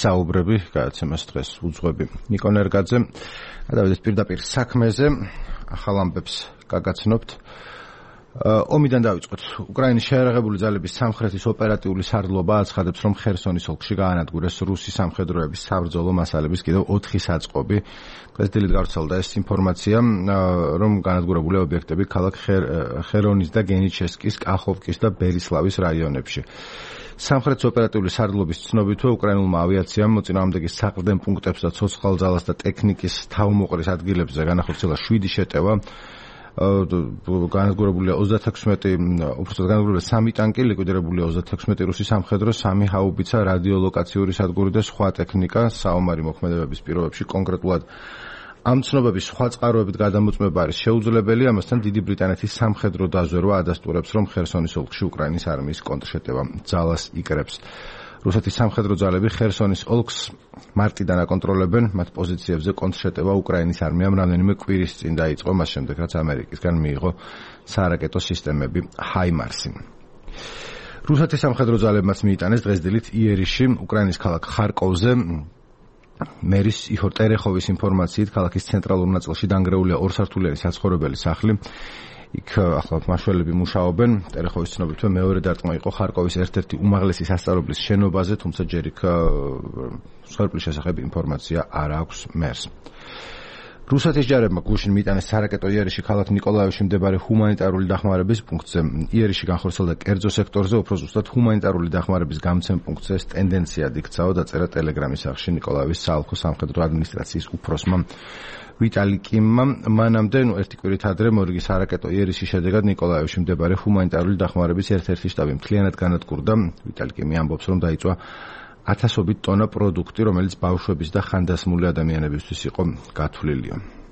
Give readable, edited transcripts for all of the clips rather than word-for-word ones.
ვისაუბრები, გადაცემას დღეს უძღვები ნიკო ნერგაძე. გადავიდეთ პირდაპირ საქმეზე, ახალ ამბებს გაგაცნობთ. ომიდან დავიწყოთ. უკრაინის შეიარაღებული ძალების სამხრეთის ოპერატიული სარდლობა აცხადებს, რომ ხერსონის ოლქში გაანადგურეს რუსი სამხედროების საბრძოლო მასალების კიდევ 4 საწყობი. დღეს დილით გავრცელდა ეს ინფორმაცია, რომ განადგურებული ობიექტები ქალაქ ხერონის და გენიჩესკის, კახოვკის და ბერისლავის რაიონებში. სამხრეთის ოპერატიული სარდლობის ცნობითვე უკრაინულმა ავიაციამ მოწინააღმდეგის საყრდენ პუნქტებს და ცოცხალ ძალას და ტექნიკის თავმოყრის ადგილებზე განახორციელა 7 შეტევა. განადგურებულია 3 ტანკი, ლიკვიდირებულია 36 რუსი სამხედრო, 3 ჰაუბიცა, რადიოლოკაციური სადგური და სხვა ტექნიკა. საომარი მოქმედებების პირობებში კონკრეტულად ამ ცნობების სხვა წყაროებით გადამოწმება არის შეუძლებელი. ამასთან დიდი ბრიტანეთის სამხედრო დაზვერვა ადასტურებს, რომ ხერსონის ოლქში უკრაინის არმიის კონტრშეტევა ძალას იკრებს. რუსეთის სამხედრო ძალები ხერსონის ოლქს მარტიდან აკონტროლებენ, მათ პოზიციებზე კონტრშეტევა უკრაინის არმიამ რამდენიმე კვირის წინ დაიწყო, მას შემდეგ რაც ამერიკისგან მიიღო სარაკეტო სისტემები ჰაიმარსი. რუსეთის სამხედრო ძალებმაც მიიტანეს დღეს დილით იერიში, უკრაინის ქალაქ ხარკოვზე. მერის იხორ ტერეხოვის ინფორმაციით, ქალაქის ცენტრალურ ნაწილში დანგრეულია 2 სართულიანი საცხოვრებელი სახლი. იქ ახლა მაშველები მუშაობენ. ტერეხოვის ცნობითვე მეორე დარტყმა იყო ხარკოვის ერთ-ერთი უმაღლესი სასწავლებლის შენობაზე, თუმცა ჯერ იქ მსხვერპლის შესახებ ინფორმაცია არ აქვს მერს. რუსეთის ჯარებმა გუშინ მიიტანეს სარაკეტო იერიში ქალაქ ნიკოლაევში მდებარე ჰუმანიტარული დახმარების პუნქტზე. იერიში განხორციელდა კერძო სექტორზე, უფრო ზუსტად ჰუმანიტარული დახმარების გამცემ პუნქტზე. ეს ტენდენცია იქცაო დაწერა ტელეგრამის სახში ნიკოლაევის საოლქო სამხედრო ადმინისტრაციის უფროსმა ვიტალი კიმმა. მანამდე, ერთი კვირით ადრე, მორიგი სარაკეტო იერიშის შედეგად ნიკოლაევში მდებარე ჰუმანიტარული დახმარების ერთ-ერთი შტაბი მთლიანად განადგურდა. ვიტალი კიმი ამბობს, რომ დაიწვა 1000-ობით ტონა პროდუქტი, რომელიც ბავშვების და ხანდასმული ადამიანებისთვის იყო გათვლილი.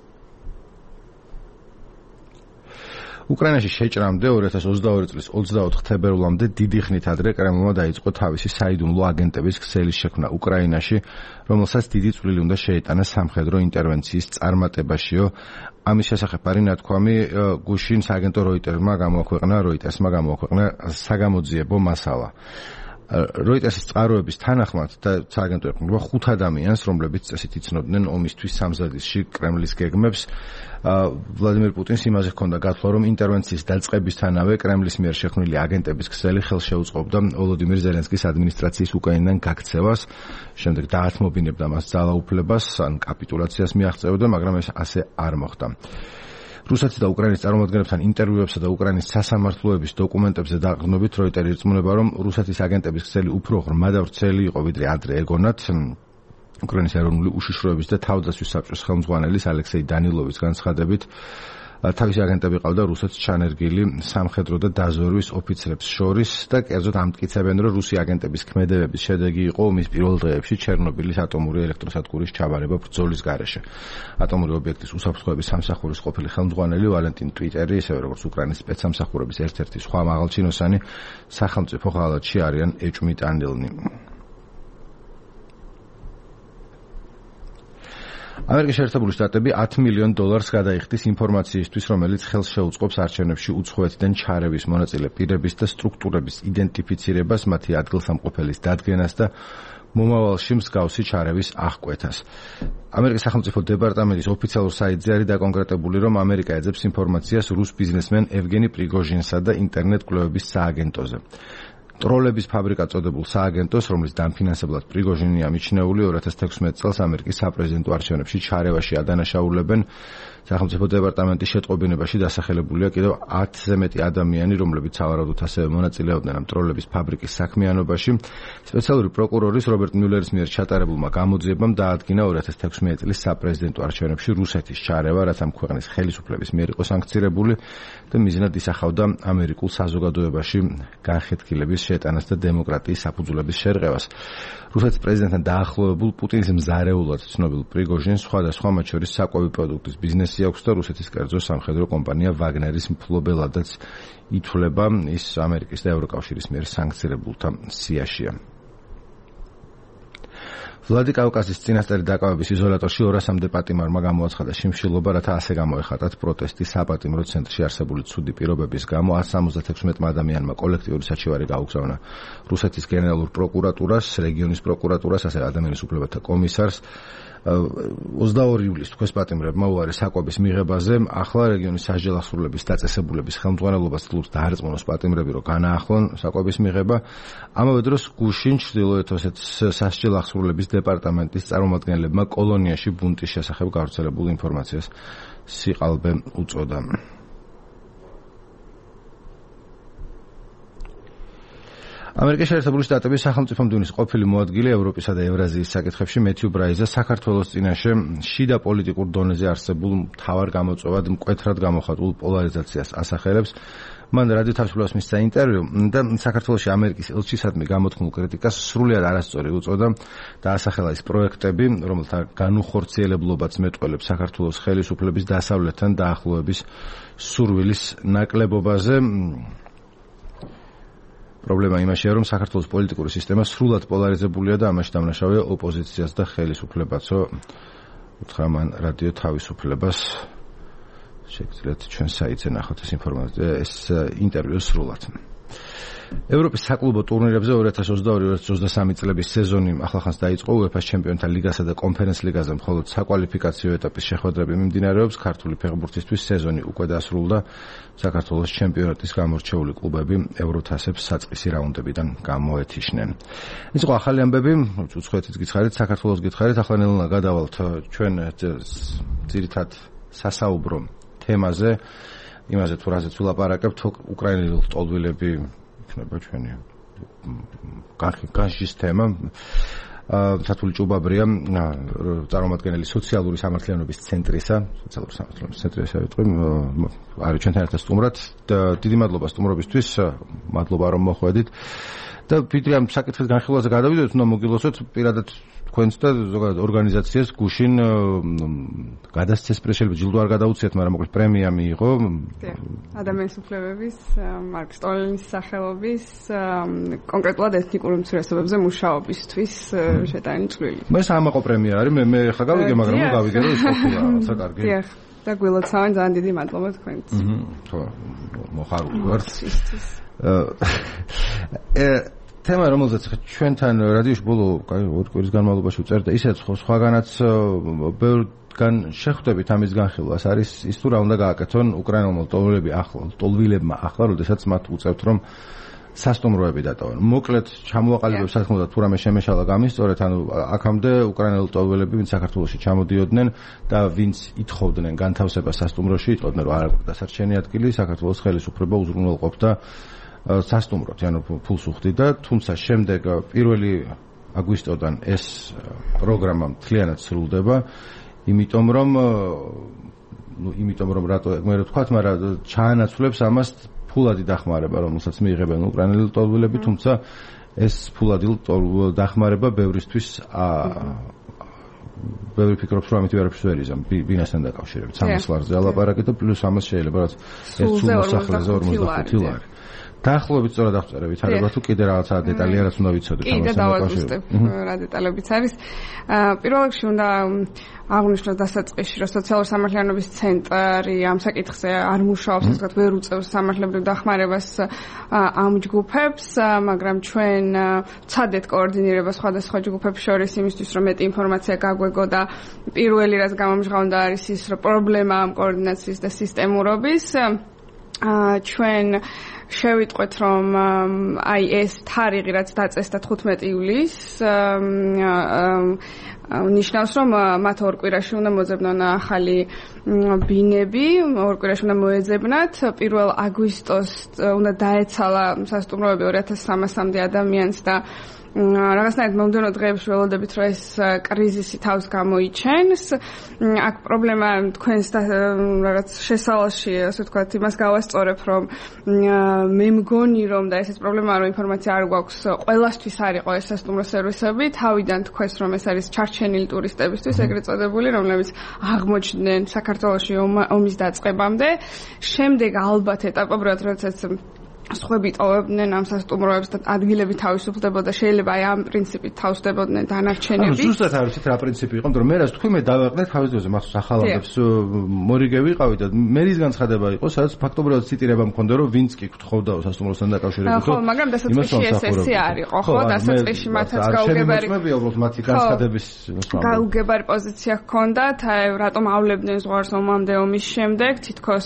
უკრაინაში შეჭრამდე 2022 წლის 24 თებერვლამდე დიდი ხნით ადრე კრემლმა დაიწყო თავისი საიდუმლო აგენტების ქსელის შექმნა უკრაინაში, რომელსაც დიდი წვლილი უნდა შეეტანა სამხედრო ინტერვენციის წარმატებაშიო. ამის შესახებ არის ნათქვამი გუშინ სააგენტო როიტერსმა გამოაქვეყნა საგამოძიებო მასალა. როიტერსის წყაროების თანახმად და სააგენტო ეყრდნობა 5 ადამიანს, რომლებიც წესით იცნობდნენ ომისთვის სამზადისში კრემლის გეგმებს. ვლადიმერ პუტინს იმაზე ჰქონდა გათვლა, რომ ინტერვენციის დაწყებისთანავე კრემლის მიერ შექმნილი აგენტების ქსელი ხელს შეუწყობდა ვოლოდიმირ ზელენსკის ადმინისტრაციის უკრაინიდან გაქცევას, შემდეგ დაათმობინებდა მას ძალაუფლებას, ან კაპიტულაციას მიაღწევდა, მაგრამ ეს ასე არ მოხდა. რუსეთის და უკრაინის წარმომადგენლებთან ინტერვიუებსა და უკრაინის სასამართლოების დოკუმენტებზე დაყრდნობით როიტერი ირწმუნება, რომ რუსეთის აგენტების ქსელი უფრო ღრმა და ვრცელი იყო, ვიდრე ადრე ეგონათ. უკრაინის ეროვნული უშიშროების და თავდაცვის საბჭოს ხელმძღვანელის ალექსეი დანილოვის განცხადებით, თავისი აგენტები ყავდა რუსეთს ჩანერგილი სამხედრო და დაზვერვის ოფიცრებს შორის და კერძოდ ამტკიცებენ, რომ რუსი აგენტების ქმედებების შედეგი იყო ომის პირველ დღეებში ჩერნობილის ატომური ელექტროსადგურის ჩაბარება ბრძოლის გარეშე. ატომური ობიექტის უსაფრთხოების სამსახურის ყოფილი ხელმძღვანელი ვალენტინ ტვიტერი, ისევე როგორც უკრაინის სპეცსამსახურების ერთ-ერთი სხვა მაღალჩინოსანი სახელმწიფო ღალატში არიან ეჭვმიტანილნი. ამერიკის შეერთებული შტატები $10 მილიონ გადაიხდის ინფორმაციისთვის, რომელიც ხელს შეუწყობს არჩევნებში უცხოეთიდან ჩარევის მონაწილე პირების და სტრუქტურების იდენტიფიცირებას, მათი ადგილსამყოფელის დადგენას და მომავალში მსგავსი ჩარევის აღკვეთას. ამერიკის სახელმწიფო დეპარტამენტის ოფიციალურ საიტზე არის დაკონკრეტებული, რომ ამერიკა ეძებს ინფორმაციას რუს ბიზნესმენ ევგენი პრიგოჟინსა და ინტერნეტ კვლევების სააგენტოზე. ტროლების ფაბრიკა წოდებულ სააგენტოს, რომლის დამფინანსებლად პრიგოჟინია მიჩნეული, 2016 წელს ამერიკის საპრეზიდენტო არჩევნებში ჩარევაში ადანაშაულებენ. სახელმწიფო დეპარტამენტის შეტყობინებაში დასახელებულია კიდევ 10-ზე მეტი ადამიანი, რომლებიც სავარაუდოდ ასევე მონაწილეობდნენ ამ ტროლების ფაბრიკის საქმიანობაში. სპეციალური პროკურორის რობერტ მიულერის მიერ ჩატარებულმა გამოძიებამ დაადგინა 2016 წლის საპრეზიდენტო არჩევნებში რუსეთის ჩარევა, რაც ამ ქვეყნის ხელისუფლების მიერ იყო სანქცირებული და მიზნად ისახავდა ამერიკულ საზოგადოებაში განხეთქილების შეტანას და დემოკრატიის საფუძვლების შერყევას. რუსეთის პრეზიდენტთან დაახლოებულ პუტინის მზარეულად ცნობილ პრიგოჟინს სხვადასხვა, მათ შორის საკვები პროდუქტის ბიზნესი აქვს და რუსეთის კერძო სამხედრო კომპანია ვაგნერის მფლობელადაც ითვლება. ის ამერიკის და ევროკავშირის მიერ სანქცირებულთა სიაშია. ვლადიკავკაზის წინასწარი დაკავების იზოლატორში 200-მდე პატიმარმა გამოაცხადა შიმშილობა, რათა ასე გამოეხატათ პროტესტი საპატიმრო ცენტრში არსებული ცუდი პირობების გამო 176 ადამიანმა კოლექტიური საჩივარი გაუგზავნა რუსეთის გენერალურ პროკურატურას, რეგიონის პროკურატურას, ასევე ადამიანის უფლებათა კომისარს. 22 ივლისს თქვენს პატიმრებმა უარი საკვების მიღებაზე, ახლა რეგიონის სასჯელ აღსრულების დაწესებულების ხელმძღვანელობას თლობს დაარწმუნოს პატიმრები, რომ განაახლონ საკვების მიღება. ამავე დროს გუშინ ჩრდილოეთ ოსეთის სასჯელ აღსრულების დეპარტამენტის წარმომადგენლებმა კოლონიაში ბუნტის შესახებ გავრცელებულ ინფორმაციას სიყალბე უწოდა. ამერიკის შეერთებული შტატების სახელმწიფო მდივნის ყოფილი მოადგილე ევროპისა და ევრაზიის საკითხებში მეთიუ ბრაიზა საქართველოს წინაშე შიდა პოლიტიკურ დონეზე არსებულ მთავარ გამოწვევად მკვეთრად გამოხატულ პოლარიზაციას ასახელებს. მან რადიო თავისუფლებას მისცა ინტერვიუ და საქართველოში ამერიკის ელჩისადმი გამოთქმულ კრიტიკას სრულიად არასწორი უწოდა და ასახელა ის პროექტები, რომელთა განუხორციელებლობაც მეტყველებს საქართველოს ხელისუფლების დასავლეთთან დაახლოების სურვილის ნაკლებობაზე. პრობლემა იმაშია, რომ საქართველოს პოლიტიკური სისტემა სრულად პოლარიზებულია და ამაში დამნაშავეა ოპოზიციას და ხელისუფლებაცო. უთხრა მან რადიო თავისუფლებას. შეგიძლიათ ჩვენ საიტზე ნახოთ ეს ინფორმაცია, ეს ინტერვიუ სრულად. ევროპის საკლუბო ტურნირებზე 2022-2023 წლების სეზონი ახლახანს დაიწყო. UEFA-ს ჩემპიონთა ლიგასა და კონფერენს ლიგაზე მხოლოდ საკვალიფიკაციო ეტაპის შეხვედრები მიმდინარეობს. ქართული ფეხბურთისთვის სეზონი უკვე დასრულდა. საქართველოს ჩემპიონატის გამორჩეული კლუბები ევროთასებს საწყისი რაუნდებიდან გამოეთიშნენ. ის იყო ახალი ამბები, უცხოეთიც გითხარით, საქართველოს გითხარით, ახლა ნელ-ნელა გადავალთ ჩვენ ძირითად სასაუბრო თემაზე, იმაზე თუ რაზეც ვილაპარაკებთ, უკრაინელი ლტოლვილები იქნება ჩვენი განშის თემა. სათული ჭუბაბრია, წარმომადგენელი სოციალური სამართლიანობის ცენტრისა, სოციალური სამართლიანობის ცენტრისა ვიტყვი, არის ჩვენთან ერთად სტუმრად. დიდი მადლობა სტუმრობისთვის, მადლობა რომ მოხვედით. და ვიდრე ამ საკითხის განხილვაზე გადავიდეთ, უნდა მოგილოცოთ პირადად თქვენს და ზოგადად ორგანიზაციას გუშინ გადასცეს პრესშელები ჯილდო არ გადაუციათ, მაგრამ მოკლედ პრემია მიიღო. ადამიანის უფლებების მარკ სტოლინგის სახელობის კონკრეტულად ეთნიკური უმცირესობებზე მუშაობისთვის შეტანილი წვლილი. მე საამაყო პრემია არის, მე ხა გავიგე, მაგრამ ნუ გავიგე რომ ის ყოფილა, რაცა კარგი. დიახ, და გვილოცავენ, ძალიან დიდი მადლობა თქვენს. ხო, მოხარული ვართ. თემა, რომელზეც ჩვენთან რადიოში ბოლო 2 კვირის განმავლობაში ვწერთ და ისეც სხვაგანაც ბევრგან შეხვდებით ამის განხილვას, არის ის თუ რა უნდა გააკეთონ უკრაინელმა ლტოლვილებმა ახლა, როდესაც მათ უწევთ რომ სასტუმროები დატოვონ. მოკლედ ჩამოაყალიბებს რა თქმა უნდა თუ რამე შემეშალა გამისწორეთ, ანუ აქამდე უკრაინელი ლტოლვილები ვინც საქართველოში ჩამოდიოდნენ და ვინც ითხოვდნენ განთავსებას სასტუმროში, იტყოდნენ რომ არ აქვს დასარჩენი ადგილი, საქართველოს ხელისუფლება უზრუნველყოფდა სასტუმროთ, ანუ ფულს უხდიდა, თუმცა შემდეგ 1 აგვისტოდან ეს პროგრამა მთლიანად სრულდება, იმიტომ რომ რატო მე რა თქვა, მაგრამ ჩაანაცვლებს ამას ფულადი დახმარება, რომელსაც მიიღებენ უკრაინელი ლტოლვილები, თუმცა ეს ფულადი დახმარება ბევრისთვის ბევრი ფიქრობს, რომ ამით ვერაფერს ვერ იზამ, ბინასთან დაკავშირებით 300 ლარზე ალაპარაკეთ და პლუს ამას შეიძლება რაც ეს სულ მოსახლეზე 45 ლარი. დაახლოებით სწორად აღწერე ვითარება თუ კიდე რაღაცა დეტალი რაც უნდა ვიცოდეთ ამასთან დაკავშირებით. კიდე დავაძვისტებ რა დეტალებიც არის. პირველ რიგში უნდა აღნიშნოს დასაწყისში, რომ სოციალური სამართლიანობის ცენტრი ამ საკითხზე არ მუშაობს, ასე ვთქვათ, ვერ უწევს სამართლებრივ დახმარებას ამ ჯგუფებს, მაგრამ ჩვენ ვცადეთ კოორდინირებას სხვადასხვა ჯგუფებს შორის იმისთვის, რომ მეტი ინფორმაცია გაგვეგო და პირველი რაც გამომჟღავნდა არის ის, რომ პრობლემა ამ კოორდინაციის და სისტემურობის ჩვენ შევიტყვეთ, რომ აი ეს თარიღი რაც დაწესდა 15 ივლისს ნიშნავს, რომ მათ 2 კვირაში უნდა მოძებნონ ახალი ბინები, 2 კვირაში უნდა მოეძებნათ. 1 აგვისტოს უნდა დაეცალა სასტუმროები 2300-მდე ადამიანს და რაღაცნაირად მომდევნო დღეებში ველოდებით, რომ ეს კრიზისი თავს გამოიჩენს. აქ პრობლემა თქვენს რაღაც შესავალში, ასე ვთქვათ, იმას გავასწორებ, რომ მე მგონი, რომ და ესეც პრობლემაა, რომ ინფორმაცია არ გვაქვს ყველასთვის არ იყო ეს სასტუმრო სერვისები, თავიდან თქვენს, რომ ეს არის ჩარჩენილი ტურისტებისთვის, ეგრეთ წოდებული, რომლებიც აღმოჩნდნენ საქართველოში ომის დაწყებამდე. შემდეგ ალბათ ეტაპობრივად, როდესაც სხვები ტოვებდნენ ამ სასტუმროებს და ადგილები თავისუფლდებოდა, შეიძლება აი ამ პრინციპით თავსდებოდნენ დანარჩენები. ანუ ზუსტად არ ვიცით რა პრინციპი იყო, მაგრამ მე რას თქვი მე დავაყნეთ თავის დროზე მახსოვს ახალამდებს მორიგე ვიყავი და მერის განცხადება იყო, სადაც ფაქტობრივად ციტირება მქონდა, რომ ვინც კი გთხოვდაო სასტუმროსთან დაკავშირებით. ხო, მაგრამ დასაწყისში ესე არ იყო, ხო, დასაწყისში მათაც გაუგებარი მათი განცხადების გაუგებარი პოზიცია ჰქონდათ, აი რატომ ავლებდნენ ზღვარს ომამდე ომის შემდეგ, თითქოს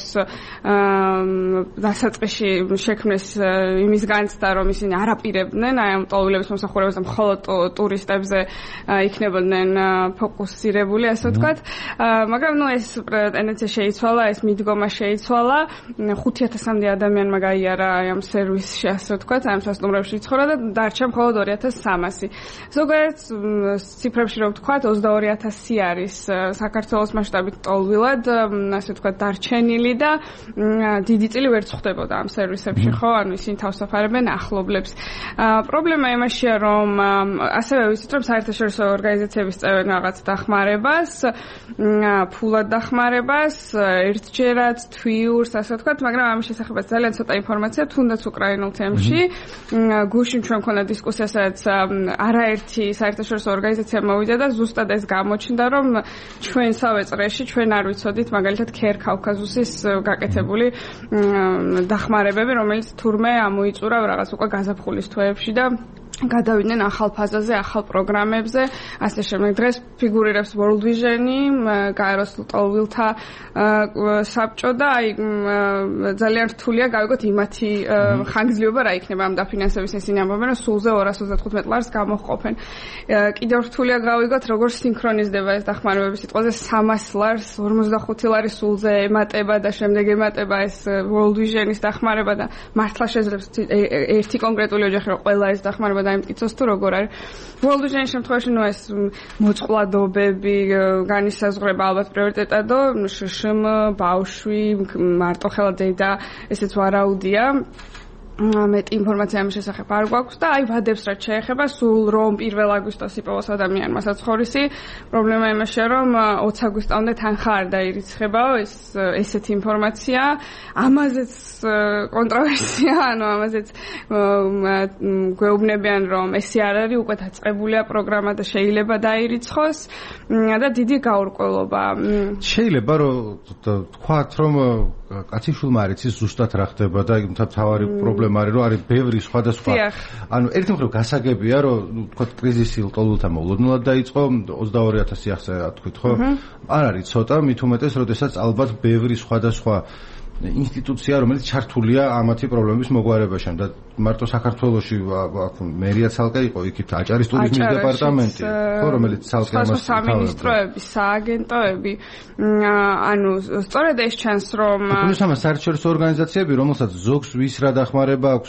დასაწყისში შექმნეს იმის განცდა, რომ ისინი არაპირებდნენ აი ამ ტოლვილების მომსახურებას და მხოლოდ ტურისტებზე იქნებოდნენ ფოკუსირებული, ასე ვთქვათ. მაგრამ ნუ ეს ტენდენცია შეიცვალა, ეს მიდგომა შეიცვალა. 5000-მდე ადამიანმა გაიარა აი ამ სერვისში, ასე ვთქვათ, აი ამ სასტუმროებში ცხოვრა და დარჩა მხოლოდ 2300. ზოგადად ციფრებში რომ ვთქვათ, 22000 არის საქართველოს მასშტაბით ტოლვილად, ასე ვთქვათ, დარჩენილი და დიდი წილი ვერ წხვდებოდა ამ სერვისებში. ხო, ანუ ისინი თავსაფარებენ ახლობლებს. პრობლემა იმაშია, რომ ასევე ვიცით, რომ საერთაშორისო ორგანიზაციების წევენ რაღაც დახმარებას, ფულად დახმარებას, ერთჯერად, თვიურს, ასე ვთქვათ, მაგრამ ამის შესახებ ძალიან ცოტა ინფორმაცია, თუნდაც უკრაინულ თემში. გუშინ ჩვენ მქონდა დისკუსია, სადაც არაერთი საერთაშორისო ორგანიზაცია მოვიდა და ზუსტად ეს გამოჩნდა, რომ ჩვენსავე წრეში ჩვენ არ ვიცოდით, მაგალითად, ქერ-კავკაზუსის გაკეთებული დახმარებები, რომელიც თურმე ამოიწურა რაღაც უკვე გაზაფხულის თვეებში და გადავიდნენ ახალ ფაზაზე, ახალ პროგრამებზე, ასე შემდეგ. დღეს ფიგურირებს World Vision-ი, გაეროს ტოლვილთა საბჭო და აი ძალიან რთულია გავიგოთ იმათი ხანგრძლივობა რა იქნება ამ დაფინანსების, ისინი ამბობენ, რომ სულზე 235 ლარს გამოჰყოფენ. კიდევ რთულია გავიგოთ, როგორ სინქრონიზდება ეს დახმარებები სიტყვაზე 300 ლარს, 45 ლარი სულზე ემატება და შემდეგ ემატება ეს World Vision-ის დახმარება და მართლა შეძლებს ერთი კონკრეტული ოჯახი რომ ყველა ეს დახმარება დაიმტკიცოს თუ როგორ არის. World Vision-ის შემთხვევაში ნუ ეს მოწყვლადობები, განისაზღვრება ალბათ პრიორიტეტადო, შშმ, ბავშვი, მარტოხელა დედა, ესეც ვარაუდია. მეტი ინფორმაცია ამის შესახებ არ გვაქვს და აი ვადებს რაც შეეხება სულ რომ 1 აგვისტოს იპოვოს ადამიანმა საცხოვრისი. პრობლემა იმაშია, რომ 20 აგვისტომდე თანხა არ დაირიცხებაო, ესეთი ინფორმაცია. ამაზეც კონტროვერსია, ანუ ამაზეც გვეუბნებიან, რომ ესე არ არის, უკვე დაწყებულია პროგრამა და შეიძლება დაირიცხოს და დიდი გაურკვევლობა. შეიძლება რომ თქვათ, რომ კაციშვილმა არ იცის ზუსტად რა ხდება და თავარი პრობლემა არის, რომ არის ბევრი სხვადასხვა. ანუ ერთი მხრივ გასაგებია, რომ თქვათ კრიზისი ტოლვილთა მოულოდნელად დაიწყო, 22000 ახსნა თქვით, ხო? არ არის ცოტა, მით უმეტეს, როდესაც ალბათ ბევრი სხვადასხვა ინსტიტუცია, რომელიც ჩართულია ამათი პრობლემების მოგვარებაში და მარტო საქართველოში მერია ცალკე იყო, იქით აჭარის ტურიზმის დეპარტამენტი, ხო, რომელიც ცალკე ამას სამინისტროები, სააგენტოები, ანუ სწორედ ეს ჩანს, რომ პლუს ამას საერთაშორისო ორგანიზაციები, რომელსაც ზოგს ვის რა დახმარება აქვს,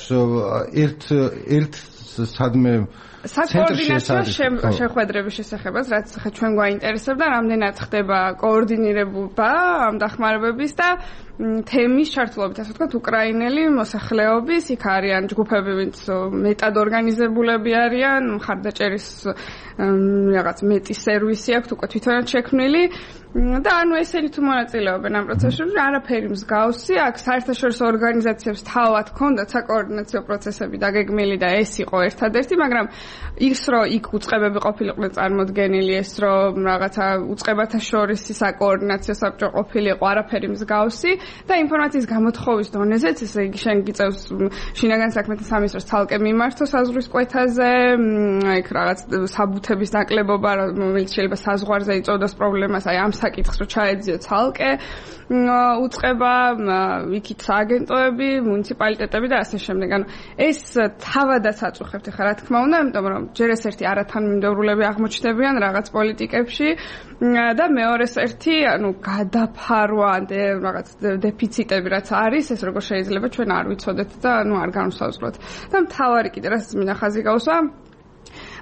ერთ სადმე საკოორდინაციო შეხვედრების შესახებაც, რაც ხა ჩვენ გვაინტერესებდა, რამდენად ხდება კოორდინირება ამ დახმარებების და თემის ჩართულობით, ასე ვთქვათ, უკრაინელი მოსახლეობის, იქ არიან ჯგუფები, ვინც მეტად ორგანიზებულები არიან, მხარდაჭერის რაღაც მეტი სერვისი აქვს უკვე თვითონაც შექმნილი და ანუ ესენი თუ მონაწილეობენ ამ პროცესში, არაფერი მსგავსი, აქ საერთაშორისო ორგანიზაციებს თავად ჰქონდათ საკოორდინაციო პროცესები დაგეგმილი და ეს იყო ერთადერთი, მაგრამ ის რომ იქ უწყებები ყოფილიყვნენ წარმოდგენილი, ეს რომ რაღაცა უწყებათა შორის საკოორდინაციო საბჭო ყოფილიყო, არაფერი მსგავსი და ინფორმაციის გამოთხოვის დონეზეც, ესე იგი შენ გიწევს შინაგან საქმეთა სამინისტროს ცალკე მიმართო საზღვრის კვეთაზე, იქ რაღაც საბუთების ნაკლებობა, რომელიც შეიძლება საზღვარზე იწოდოს პრობლემას, აი ამ საკითხს რომ ჩაეძიო ცალკე უწყება, იქით სააგენტოები, მუნიციპალიტეტები და ასე შემდეგ. ანუ ეს თავადაც აწუხებთ ხა რა თქმა უნდა, იმიტომ რომ ჯერ ეს ერთი არათანმიმდევრულები აღმოჩნდებიან რაღაც პოლიტიკებში და მეორეს ერთი, ანუ გადაფარვა რაღაც დეფიციტები რაც არის, ეს როგორ შეიძლება ჩვენ არ ვიცოდეთ და ანუ არ განვსაზღვროთ. და მთავარი კიდე რაც მინახაზი გავსვა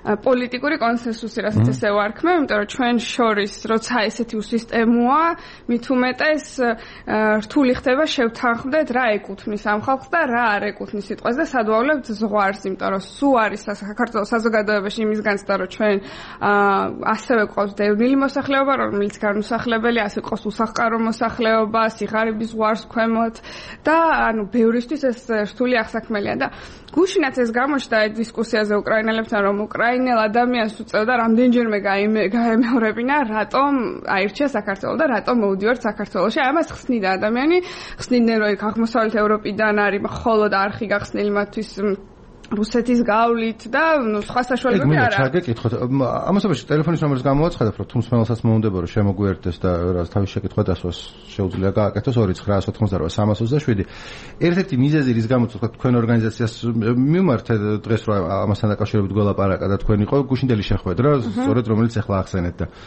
პოლიტიკური კონსენსუსი, რასაც ესე ვარქმევ, იმიტომ რომ ჩვენ შორის როცა ესეთი სისტემაა, მით უმეტეს რთული ხდება შევთანხმდეთ რა ეკუთვნის ამ ხალხს და რა არ ეკუთვნის სიტყვას და სად ვავლებთ ზღვარს, იმიტომ რომ სულ არის საქართველოს საზოგადოებაში იმის განცდა, რომ ჩვენ ასევე გვყავს დევნილი მოსახლეობა, რომელიც განუსახლებელი, ასე გვყავს უსახლკარო მოსახლეობა, სიღარიბის ზღვარს ქვემოთ და ანუ ბევრისთვის ეს რთული აღსაქმელია და გუშინაც ეს გამოჩნდა დისკუსიაზე უკრაინელებთან, რომ უკრაინელ ადამიანს უწევდა რამდენჯერმე გაემეორებინა, რატომ აირჩია საქართველოს და რატომ მოვდივართ საქართველოში. ამას ხსნიდა ადამიანი, ხსნიდნენ რომ იქ აღმოსავლეთ ევროპიდან არის მხოლოდ არხი გახსნილი მათთვის რუსეთის გავლით და სხვა საშუალებები არ არის. გეკითხოთ, ამასობაში ტელეფონის ნომერს გამოაცხადებ, რომ თუმცმელსაც მოუნდება რომ შემოგვიერთდეს და თავის შეკითხვა დასვას შეუძლია გააკეთოს 2988 327. ერთ-ერთი მიზეზი რის გამოც თქვენ ორგანიზაციას მიმართეთ დღეს რომ ამასთან დაკავშირებით გველაპარაკა და თქვენ იყო გუშინდელი შეხვედრა, სწორედ რომელიც ახლა ახსენეთ და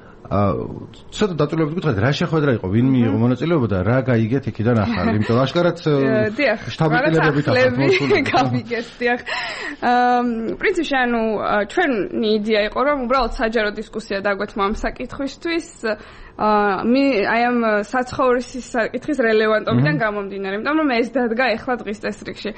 ცოტა დაწვრილებით გითხრათ რა შეხვედრა იყო, ვინ მიიღო მონაწილეობა და რა გაიგეთ იქიდან ახალი, იმიტომ რომ აშკარად შტაბ-ტილერებით გავიგეთ, დიახ. პრინციპში ანუ ჩვენი იდეა იყო რომ უბრალოდ საჯარო დისკუსია დაგვეთმა ამ საკითხვისთვის აი ამ საცხოვრისის საკითხის რელევანტობიდან გამომდინარე, იმიტომ რომ ეს დადგა ეხლა დღის წესრიგში.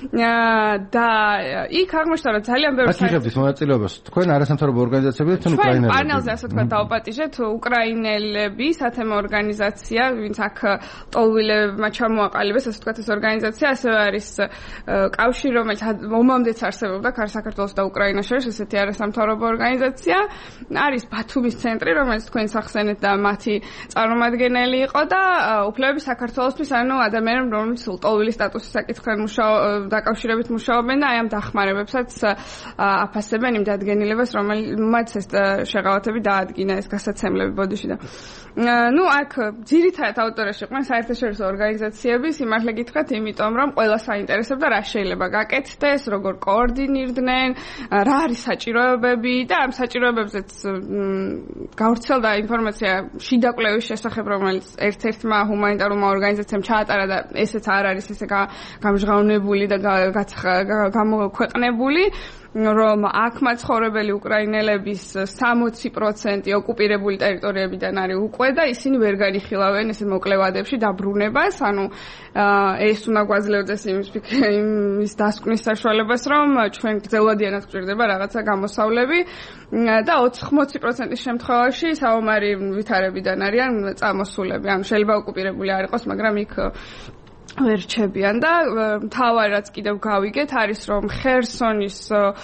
და იქ აღმოჩნდა რომ ძალიან ბევრი აკითხებთ მონაწილეობას თქვენ არასამთავრობო ორგანიზაციები და თქვენ უკრაინელები. ჩვენ პანელზე ასე თქვა დავაპატიჟეთ უკრაინელები, სათემო ორგანიზაცია, ვინც აქ ტოლვილებმა ჩამოაყალიბეს, ასე თქვა ეს ორგანიზაცია, ასევე არის კავშირი, რომელიც ომამდეც არსებობდა საქართველოს და უკრაინას შორის, ესეთი არასამთავრობო ორგანიზაცია. არის ბათუმის ცენტრი, რომელიც თქვენს ახსენეთ და მათი წარმომადგენელი იყო და უფლებები საქართველოსთვის, ანუ ადამიანები, რომლებიც ტოლვილის სტატუსის საკითხთან დაკავშირებით მუშაობენ და აი ამ დახმარებებსაც აფასებენ იმ დადგენილებას, რომელმაც ეს შეღავათები დაადგინა, ეს გასაცემლები ბოდიში და ну აქ ძირითადად ავტორები იყვნენ საერთაშორისო ორგანიზაციები, სიმართლე გითხრათ, იმიტომ რომ ყველას აინტერესებდა რა შეიძლება გაკეთდეს, როგორ კოორდინირდნენ, რა არის საჭიროებები და ამ საჭიროებებზეც გავრცელდა ინფორმაცია შიდა კვლევის შესახებ, რომელიც ერთ-ერთმა ჰუმანიტარულმა ორგანიზაციამ ჩაატარა და ესეც არ არის ესე გამჟღავნებული და გამოქვეყნებული, რომ აქ მაცხოვრებელი უკრაინელების 60% ოკუპირებული ტერიტორიებიდან არის უკვე და ისინი ვერ განიხილავენ ესე მოკლევადებში დაბრუნებას, ანუ ეს უნდა გვაძლევდეს იმის დასკვნის საშუალებას, რომ ჩვენ გრძელვადიანად გვჭირდება რაღაცა გამოსავლები და 80% შემთხვევაში საომარი ვითარებიდან არიან წამოსულები, ანუ შეიძლება ოკუპირებული არ იყოს, მაგრამ იქ ვერ რჩებიან და მთავარი რაც კიდევ გავიგეთ არის რომ ხერსონის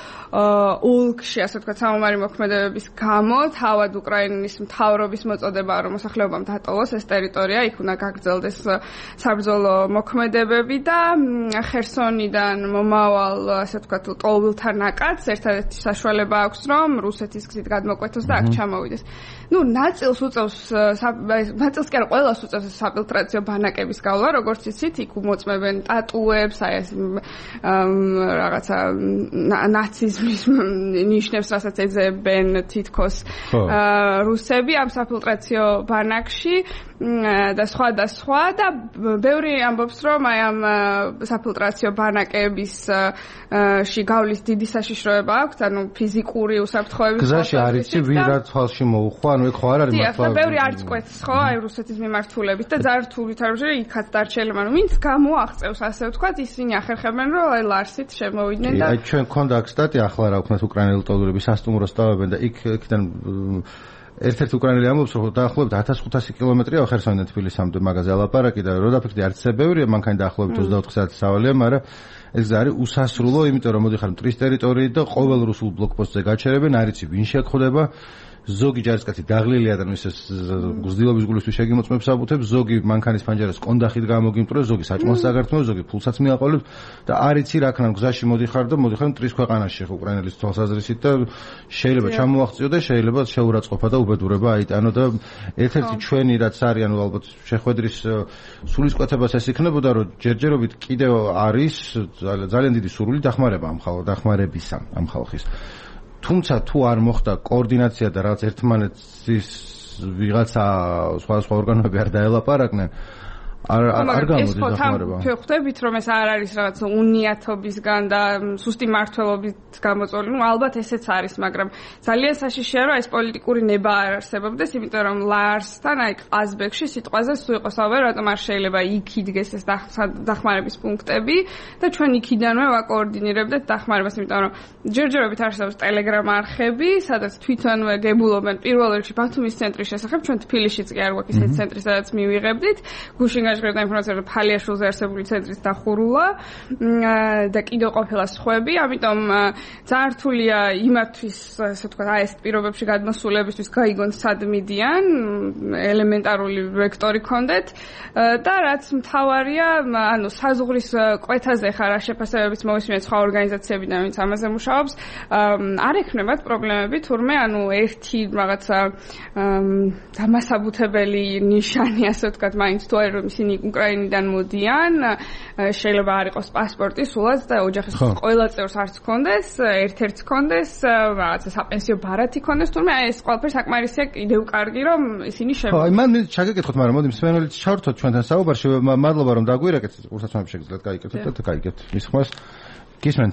ოლქში ასე ვთქვათ საომარი მოქმედებების გამო თავად უკრაინის მთავრობის მოწოდებაა რომ მოსახლეობამ დატოვოს ეს ტერიტორია, იქ უნდა გაგრძელდეს საბრძოლო მოქმედებები და ხერსონიდან მომავალ ასე ვთქვათ ტოლვილთან ნაკადს ერთადერთი საშუალება აქვს რომ რუსეთის გზით გადმოკვეთოს და აქ ჩამოვიდეს. ну ნაწილს უწევს ნაწილს კი არა ყველას უწევს საფილტრაციო ბანაკების გავლა, როგორც იცით, იქ უმოწმებენ ტატუებს, აი ეს რაღაცა ნაციზმის ნიშნებს, რასაც ეძებენ თითქოს რუსები ამ საფილტრაციო ბანაკში და სხვა და სხვა და ბევრი ამბობს რომ აი ამ საფილტრაციო ბანაკების ში გავლის დიდი საშიშროება აქვს, ანუ ფიზიკური უსაფრთხოების გზაში არის ვინ რა თვალში მოუხვა, ანუ ეგ ხო არ არის მართლა ბევრი არც კვეთს ხო აი რუსეთის მიმართულებით და ზართულით არის იქაც დარჩენილმა, ანუ ვინც გამოაღწევს ასე ვთქვათ, ისინი ახერხებენ რომ აი ლარსით შემოვიდნენ და აი ჩვენ ქონდა აქ სტატია ახლა რა ვქნათ უკრაინელი ტოლვილები სასტუმროს დავებენ და იქიდან ერთ-ერთი უკრაინელი ამბობს რომ დაახლოებით 1500 კილომეტრია ხერსონიდან თბილისამდე მაგაზე ალაპარაკი და რო დაფიქრდი არც ბევრია, მანქანი დაახლოებით 24 საათი სავალია, მაგრამ ეს არის უსასრულო, იმიტომ რომ მოდიხარ მტრის ტერიტორიით და ყოველ რუსულ ბლოკპოსტზე გაჩერებენ, არ იცი ვინ შეხვდება. ზოგი ჯარისკაცი დაღლილია და მის გზდილობის გულისთვის შეგიმოწმებს საბუთებს, ზოგი მანქანის ფანჯარას კონდახით გამოგიმტროს, ზოგი საჭმელს აგართმევს, ზოგი ფულსაც მიაყოლებს და არ იცი რა ქნა გზაში მოდიხარ და მოდიხარ მტრის ქვეყანაში უკრაინელის თვალსაზრისით და შეიძლება ჩამოაღწიო და შეიძლება შეურაცხყოფა და უბედურება აიტანო და ერთ-ერთი ჩვენი რაც არის, ანუ ალბათ შეხვედრის სულისკვეთებას ეს იქნებოდა, რომ ჯერჯერობით კიდევ არის ძალიან დიდი სურვილი დახმარებისა ამ ხალხის. თუმცა თუ არ მოხდა კოორდინაცია და რაღაც ერთმანეთის ვიღაცა სხვადასხვა ორგანოები არ დაელაპარაკნენ, არ გამოდის დახმარება. ხვდებით რომ ეს არ არის რაღაც უნიათობისგან და სუსტი მართლობებით გამოწვეული. ალბათ ესეც არის, მაგრამ ძალიან საშიშია რომ ეს პოლიტიკური ნება არ არსებობდეს, იმიტომ რომ ლარსთან აი ყაზბეგში სიტყვაზე სულ იყო საუბარი, რატომ არ შეიძლება იქ იდგეს ეს დახმარების პუნქტები და ჩვენ იქიდანვე ვაკოორდინირებდეთ დახმარებას, იმიტომ რომ ჯერჯერობით არსებობს Telegram არხები, სადაც თვითონვე გებულობენ პირველ რიგში ბათუმის ცენტრის შესახებ, ჩვენ თბილისშიც კი არ გვაქვს ესეთი ცენტრი, სადაც მივიღებდით. გუშინ გაჟღერდა ინფორმაცია, რომ ფალიაშვილზე არსებული ცენტრის დახურულა და კიდევ ყოფილა სხვები, ამიტომ ძალიან რთულია იმათთვის, ასე ვთქვათ, აი ეს პირობებში გადმოსულებისთვის გაიგონ სად მიდიან, ელემენტარული ვექტორი ქონდეთ და რაც მთავარია, ანუ საზღვრის კვეთაზე ხარ შეფასებებით მოვისმინეთ სხვა ორგანიზაციებიდან, ვინც ამაზე მუშაობს, არ ექნებათ პრობლემები, თურმე ანუ ერთი რაღაცა დამასაბუთებელი ნიშანი, ასე ვთქვათ, მაინც თუ არა რომ ისინი უკრაინიდან მოდიან, შეიძლება არ იყოს პასპორტი სულაც და ოჯახის ყველა წევრს არც ქონდეს, ერთ-ერთს ქონდეს, რაღაცა საპენსიო ბარათი ქონდეს, თუმცა ეს ყველაფერი საკმარისია კიდევ კარგი რომ ისინი ხო, აი მან ჩაგეკითხოთ, მაგრამ მოდი მსმენელიც ჩავრთოთ ჩვენთან საუბარში, მადლობა რომ დაგვირეკეთ, ურთიერთობებს შეგიძლიათ გაიგეთ და გაიგეთ მის ხმას. გისმენთ?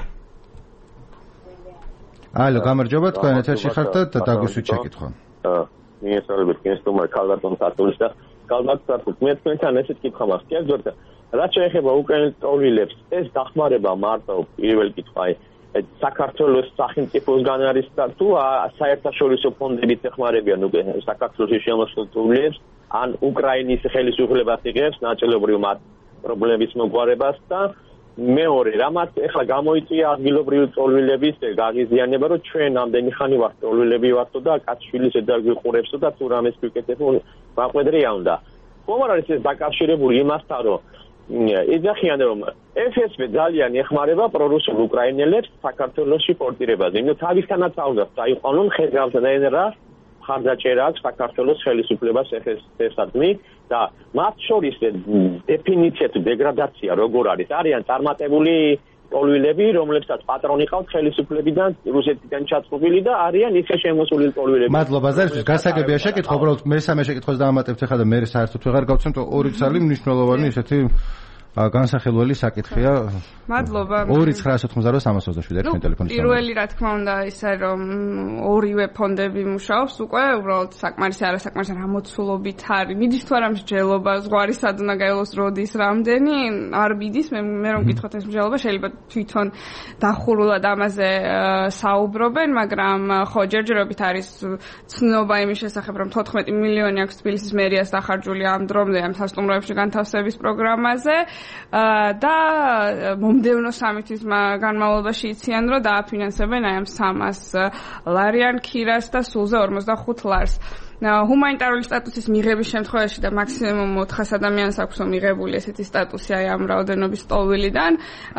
ალო, გამარჯობა, თქვენ ეთერში ხართ და დაგვისვით შეკითხვა. მიესალმებით კენსტუმარ კალდატონ სარტულის და კალდატონ მე თქვენთან ესეთ კითხვა მაქვს. კერძოდ რაც შეეხება უკრაინის ტოლვილებს, ეს დახმარება მარტო პირველ კითხვაა საქართველოს სახელმწიფოსგან არის და თუ საერთაშორისო ფონდებით ეხმარებიან საქართველოს შემოსულ ტოლვილებს, ან უკრაინის ხელისუფლებას იღებს ნაწილობრივ მათ პრობლემების მოგვარებას და მეორე, რამაც ეხლა გამოიწვია ადგილობრივი ტოლვილების გაღიზიანება, რომ ჩვენ ამდენი ხანი ვართ ტოლვილები ვართო და კაცშვილის ზედა გვიყურებსო და თუ რამეს გვიკეთებო მაყვედრია უნდა. ხომ არის ეს დაკავშირებული იმასთან, რომ ეძახიან რომ FSB ძალიან ეხმარება პრორუსულ უკრაინელებს საქართველოში პორტირებაზე. იმიტომ თავისთანაც აუგას დაიყვანონ ხელგამსა და ხარდაჭერა აქვს საქართველოს ხელისუფლებას FSB-სადმი და მათ შორის დეფინიცია თუ დეგრადაცია როგორ არის? არიან წარმატებული ტოლვილები, რომლებსაც პატრონი ყავთ ხელისუფლებიდან, რუსეთიდან ჩაწყობილი და არიან ისე შემოსული ტოლვილები. მადლობა ზარისთვის, გასაგებია შეკითხვა, უბრალოდ მესამე შეკითხვას დაამატებთ ახლა და მე საერთოდ ვეღარ გავცემთ, ორი ცალი მნიშვნელოვანი ისეთი განსახილველი საკითხია. მადლობა. 2988327 ერთმანეთს ტელეფონის. პირველი რა თქმა უნდა ისე რომ ორივე ფონდები მუშაობს უკვე უბრალოდ საკმარისი არასაკმარისი რამოცულობით არის. მიდის თუ არა მსჯელობა ზღვარი სად უნდა გაელოს როდის რამდენი არ მიდის მე რომ გითხოთ ეს მსჯელობა შეიძლება თვითონ დახურულად ამაზე საუბრობენ, მაგრამ ხო ჯერჯერობით არის ცნობა იმის შესახებ რომ 14 მილიონი აქვს თბილისის მერიას დახარჯული ამ დრომდე ამ სასტუმროებში განთავსების პროგრამაზე. და მომდევნო 3 თვის განმავლობაში იციან რომ დააფინანსებენ აი ამ 300 ლარიან ქირას და სულზე 45 ლარს. ჰუმანიტარული სტატუსის მიღების შემთხვევაში და მაქსიმუმ 400 ადამიანს აქვს მიღებული ესეთი სტატუსი აი ამ რაოდენობის ტოლვილიდან.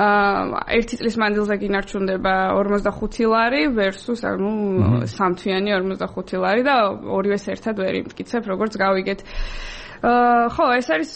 1 წლის მანძილზე გინარჩუნდება 45 ლარი versus ანუ 3 თვიანი 45 ლარი და ორივეს ერთად ვერ იმტკიცებ როგორც გავიგეთ. ხო, ეს არის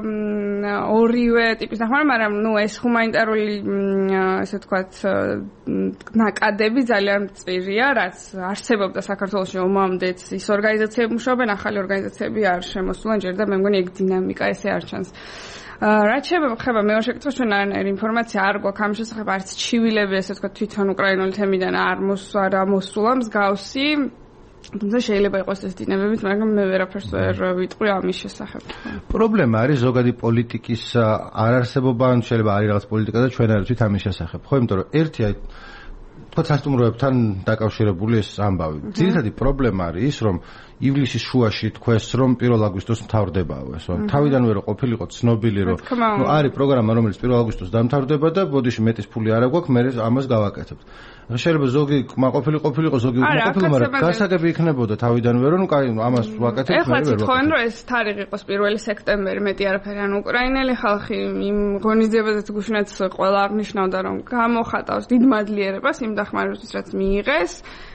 ორივე ტიპის დახმარება, მაგრამ ნუ ეს ჰუმანიტარული ასე ვთქვათ ნაკადები ძალიან მწირია, რაც არსებობდა საქართველოში ომამდეც ის ორგანიზაციები მუშაობენ, ახალი ორგანიზაციები არ შემოსულან ჯერ და მე მგონი ეგ დინამიკა ესე არ ჩანს. რაც შეეხება მეორე შეკითხვას, ჩვენ არანაირი ინფორმაცია არ გვაქვს ამ შესახებ, არც ჩივილები ასე ვთქვათ თვითონ უკრაინული თემიდან არ მოსულა მსგავსი. თუმცა შეიძლება იყოს ეს დინებებით, მაგრამ მე ვერაფერს ვერ ვიტყვი ამის შესახებ. პრობლემა არის ზოგადი პოლიტიკის არარსებობა, ან შეიძლება არის რაღაც პოლიტიკა და ჩვენ არ ვიცით ამის შესახებ. ხო, იმიტომ რომ ერთი თქო სასტუმროებთან დაკავშირებული ეს ამბავი. ძირითადი პრობლემა არის ის, რომ ივლისის შუაში თქვეს, რომ 1 აგვისტოს მთავრდებაო ეს. თავიდანვე რომ ყოფილიყო ცნობილი, რომ არის პროგრამა, რომელიც 1 აგვისტოს დამთავრდება და ბოდიში მეტის ფული არ აქვს, მე ამას გავაკეთებთ. შეიძლება ზოგი ყოფილიყო, ზოგი უკმაყოფილო, მაგრამ გასაგები იქნებოდა თავიდანვე, რომ კაი, ამას ვაკეთებთ, მე ვერ ვაკეთებ. ეხლა თქვენ რომ ეს თარიღი იყოს 1 სექტემბერი, მეტი არაფერი, ანუ უკრაინელი ხალხი იმ ღონისძიებაზეც გუშინაც ყველა აღნიშნავდა, რომ გამოხატავს დიდ მადლიერებას იმ დახმარებისთვის, რაც მიიღეს.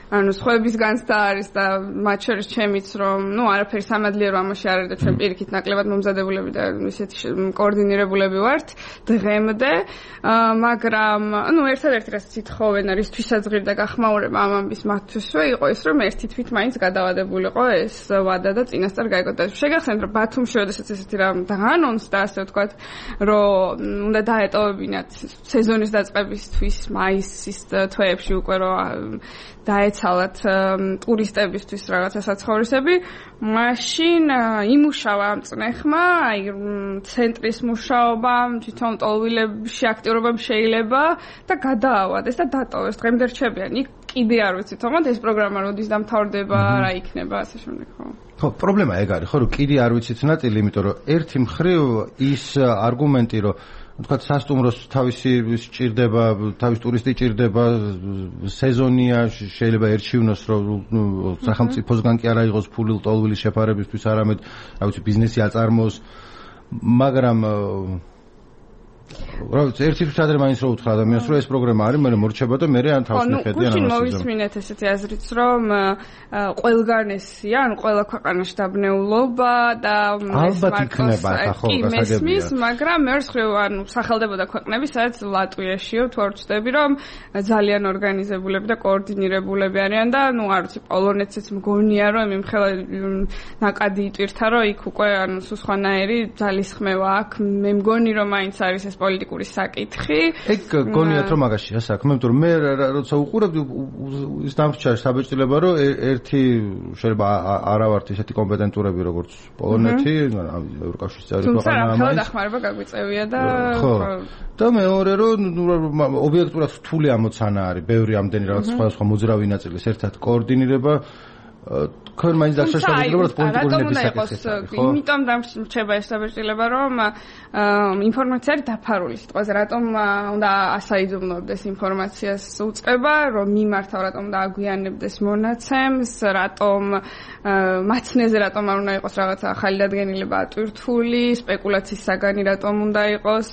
ანუ სხვებისგანც და არის და მათ შორის ჩემიც რომ არაფერი სამადლიერო ამაში არ არის და ჩვენ პირიქით ნაკლებად მომზადებულები და ისეთი კოორდინირებულები ვართ დღემდე მაგრამ ერთადერთი რაც ითხოვენ არის თვისაძღირი და გახმაურება ამ ამბის მათთვისვე იყო ის რომ ერთი თვით მაინც გადავადებულიყო ეს ვადა და წინასწარ გაიგო და შეგახსენებთ რომ ბათუმში შესაძლოა ესეთი რამ დაღანონსდა ასე ვთქვათ რომ უნდა დაეტოვებინათ სეზონის დაწყებისთვის მაისის თვეებში უკვე რომ დაეცალათ ტურისტებისთვის რაღაცა საცხოვრისები მაშინ იმუშავა ამ წნეხმა აი ცენტრის მუშაობა თვითონ ტოლვილებში აქტიურობამ შეიძლება და გადაავადეს და დატოვეს დღემდე რჩებიან იქ კიდე არ ვიცი თუმცა ეს პროგრამა როდის დამთავრდება რა იქნება ასე შემდეგ ხო პრობლემა ეგ არის ხო რომ კიდე არ ვიცით ნაწილი იმიტომ რომ ერთი მხრივ ის არგუმენტი რომ თქვათ სასტუმროს თავისი სჭირდება, თავის ტურისტი ჭირდება, სეზონია შეიძლება ერჩივნოს რომ სახელმწიფოსგან კი არა იყოს ფული ტოლვილის შეფარებისთვის, არამედ, რა ვიცი, ბიზნესი აწარმოოს, მაგრამ ერთი თვით მაინც რო უთხრა ადამიანს რომ ეს პროგრამა არის, მე მორჩება და მე ან თავს მიხედიან ამას. მოვისმინეთ ესეთი აზრიც რომ ყველგან ესია, ანუ ყველა ქვეყანაში დაბნეულობა და ალბათ იქნება ახლა ხო გასაგებია. მაგრამ მე ვსხრივ ანუ სახელდებოდა ქვეყნები, სადაც ლატვიაშიო თუ არ ვწდები რომ ძალიან ორგანიზებულები და კოორდინირებულები არიან და არ ვიცი პოლონეთიც მგონია რომ იმხელა ნაკადი იტვირთა რომ იქ უკვე ანუ სხვანაირი ძალისხმევა აქვს. მე მგონი რომ მაინც არის ეს პოლიტიკური საკითხი. ეგ გონიათ რომ მაგაშია საქმე, იმიტომ რომ მე როცა უყურებდი ის დამრჩა საბეჭდილება რომ ერთი შეიძლება არა ვართ ისეთი კომპეტენტურები როგორც პოლონეთი, ევროკავშირის წევრი ქვეყანა ამას. თუმცა დახმარება გაგვიწევია და ხო. და მეორე რომ ობიექტურად რთული ამოცანა არის, ბევრი ამდენი რაღაც სხვადასხვა მოძრავი ნაწილის ერთად კოორდინირება თქვენ მაინც დაშაშავებთ რომ პოლიტიკური ნების საკითხი. იმიტომ დამრჩება ეს საბეჭდილება რომ ინფორმაცია არის დაფარული სიტყვაზე, რატომ უნდა ასაიძულნოდეს ინფორმაციას უწყება, რომ მიმართავ, რატომ უნდა აგვიანებდეს მონაცემს, რატომ მაცნეზე რატომ არ უნდა იყოს რაღაცა ახალი დადგენილება ატვირთული, სპეკულაციის საგანი რატომ უნდა იყოს,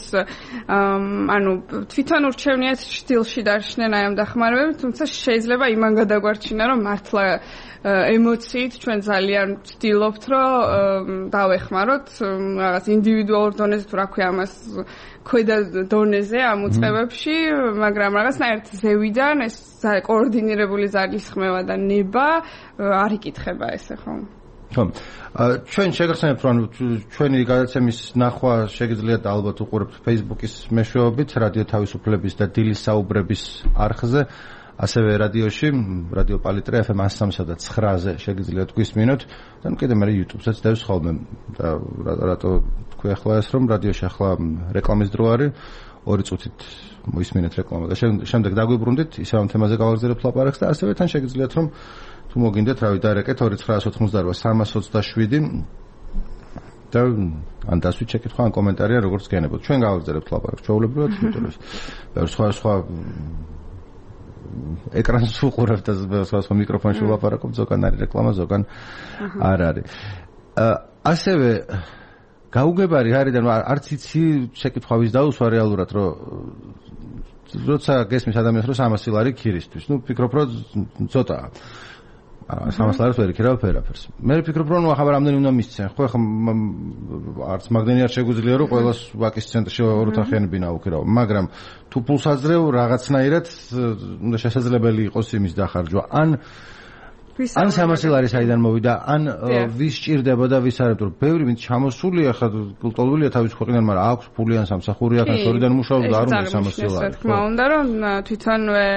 ანუ თვითონ ურჩევნიათ შტილში დარჩნენ აი ამ დახმარებებით, თუმცა შეიძლება იმან გადაგვარჩინა რომ მართლა ემოციით ჩვენ ძალიან ვცდილობთ რომ დავეხმაროთ რაღაც ინდივიდუალურ დონეზე თუ რა ქვია ამას ქვედა დონეზე ამ უწყებებში, მაგრამ რაღაცნაირად ზევიდან ეს კოორდინირებული ძალისხმევა და ნება არ იკითხება ესე ხო? ხო. ჩვენ შეგახსენებთ რომ ჩვენი გადაცემის ნახვა შეგიძლიათ ალბათ უყურებთ Facebook-ის მეშვეობით, რადიო თავისუფლების და დილის საუბრების არხზე. ასევე რადიოში, რადიო პალიტრა FM 103 და 9-ზე შეგიძლიათ გვისმინოთ და კიდე მე YouTube-საც დევს ხოლმე და რატო თქვი ახლა ეს რომ რადიოში ახლა რეკლამის დრო არის 2 წუთით მოისმინეთ რეკლამა და შემდეგ დაგვიბრუნდით ისევ ამ თემაზე გავაგზავნებთ ლაპარაკს და ასევე თან შეგიძლიათ რომ თუ მოგინდეთ რავი დარეკეთ 2988 და ან დასვით შეკითხვა ან კომენტარია როგორც გენებოთ ჩვენ გავაგზავნებთ ლაპარაკს ჩვეულებრივად იმიტომ რომ სხვა ეკრანს უყურებთ და სხვა მიკროფონში ვლაპარაკობ, ზოგან არის რეკლამა, ზოგან არ არის. ასევე გაუგებარი არის და არც იცი შეკითხვავის დაუსვა რეალურად, რომ როცა გესმის ადამიანს რომ 300 ლარი ქირისთვის, ფიქრობ რომ ცოტაა. 300 ლარს ვერ იქნება ფერაფერს. მე ვფიქრობ რომ ახლა რამდენი უნდა მისცენ, ხო ახლა არც მაგდენი არ შეგვიძლია რომ ყველას ვაკის ცენტრში ოროთახიანი ბინა უქირავ, მაგრამ თუ პულს აძლევ რაღაცნაირად უნდა შესაძლებელი იყოს იმის დახარჯვა. ან 300 ლარი საიდან მოვიდა, ან ვის სჭირდება და ვის არ, რომ ბევრი ვინც ჩამოსულია ხა ტოლვილია თავის ქვეყნიდან, მაგრამ აქვს ფული ან სამსახური ახლა შორიდან მუშაობს და არ უნდა 300 ლარი. თქმა უნდა რომ თვითონვე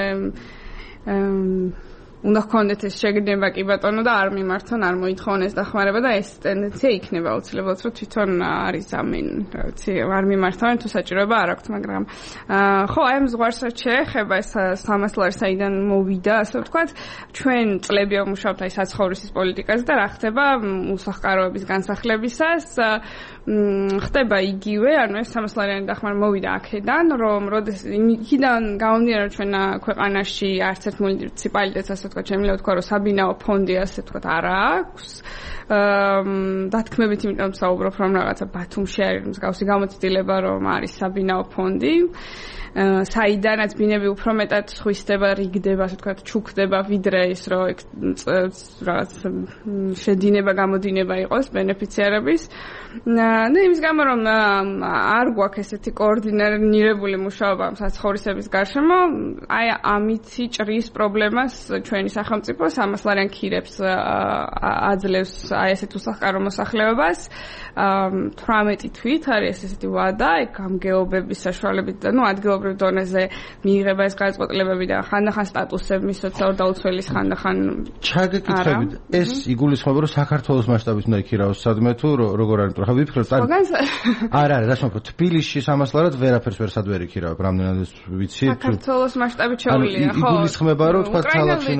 უნდა გქონდეთ ეს შეგრძნება კი ბატონო და არ მიმართონ, არ მოითხოვონ ეს დახმარება და ეს ტენდენცია იქნება აუცილებლად რომ თვითონ არის ამენ, რა ვიცი, არ მიმართავენ თუ საჭიროება არ აქვს, მაგრამ ხო, აი ამ ზღვარსაც შეეხება ეს 300 ლარი საიდან მოვიდა, ასე ვთქვათ, ჩვენ წლები ვმუშაობთ აი საცხოვრისის პოლიტიკაზე და რა ხდება უსახლკაროების განსახლებისას, ხდება იგივე, ანუ ეს 300 ლარიანი დახმარება მოვიდა აქედან, რომ იქიდან გამომდინარე რომ ჩვენ ქვეყანაში არც ერთ მუნიციპალიტეტს ასე ვთქვათ, შემიძლია ვთქვა, რომ საბინაო ფონდი ასე ვთქვათ არ აქვს. დათქმებით იმიტომ საუბრობ, რომ რაღაცა ბათუმში არის მსგავსი გამოცდილება, რომ არის საბინაო ფონდი. საიდანაც ბინები უფრო მეტად სხვისდება, რიგდება, ასე ვთქვათ, ჩუქდება, ვიდრე ის რომ რაღაც შედინება, გამოდინება იყოს ბენეფიციარების. და იმის გამო რომ არ გვაქვს ესეთი კოორდინირებული მუშაობა საცხოვრისების გარშემო, აი ამითი ჭრის პრობლემას ჩვენი სახელმწიფო 300 ლარიან ქირებს აძლევს აი ესეთ უსახკარო მოსახლეობას. 18 თვით არის ესეთი ვადა, გამგეობების საშუალებით და ადგილობრივ დონეზე მიიღება ეს გადაწყვეტილებები და ხანდახან სტატუსები მის სოციალურ დაუცველის ხანდახან ჩაგეკითხებით, ეს იგულისხმება რომ საქართველოს მასშტაბით უნდა იქირავოს სადმე თუ როგორ არის? ხა ვიფიქროთ, არა, რაც მოხდა თბილისში 300 ლარად ვერაფერს ვერ სადვერ იქირავებ, რამდენად ვიცი? საქართველოს მასშტაბით შეუძლია, ხო? იგულისხმება რომ თქვა ქალაქში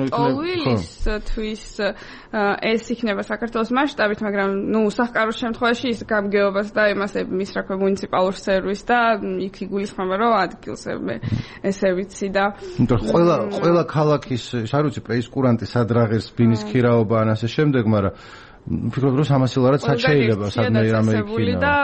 თვის ეს იქნება საქართველოს მასშტაბით, მაგრამ უსახკაროს შემთხვევაში ის გამგეობას და იმას მის რა ქვია მუნიციპალურ სერვისს და იქ იგულისხმება რომ ადგილს ესე ვიცი და ყველა ქალაქის არ ვიცი პრეისკურანტი სადრაღის ბინის ქირაობა ან ასე შემდეგ, მაგრამ ვფიქრობ რომ 300 ლარად შეიძლება სადმე რამე იქირავა და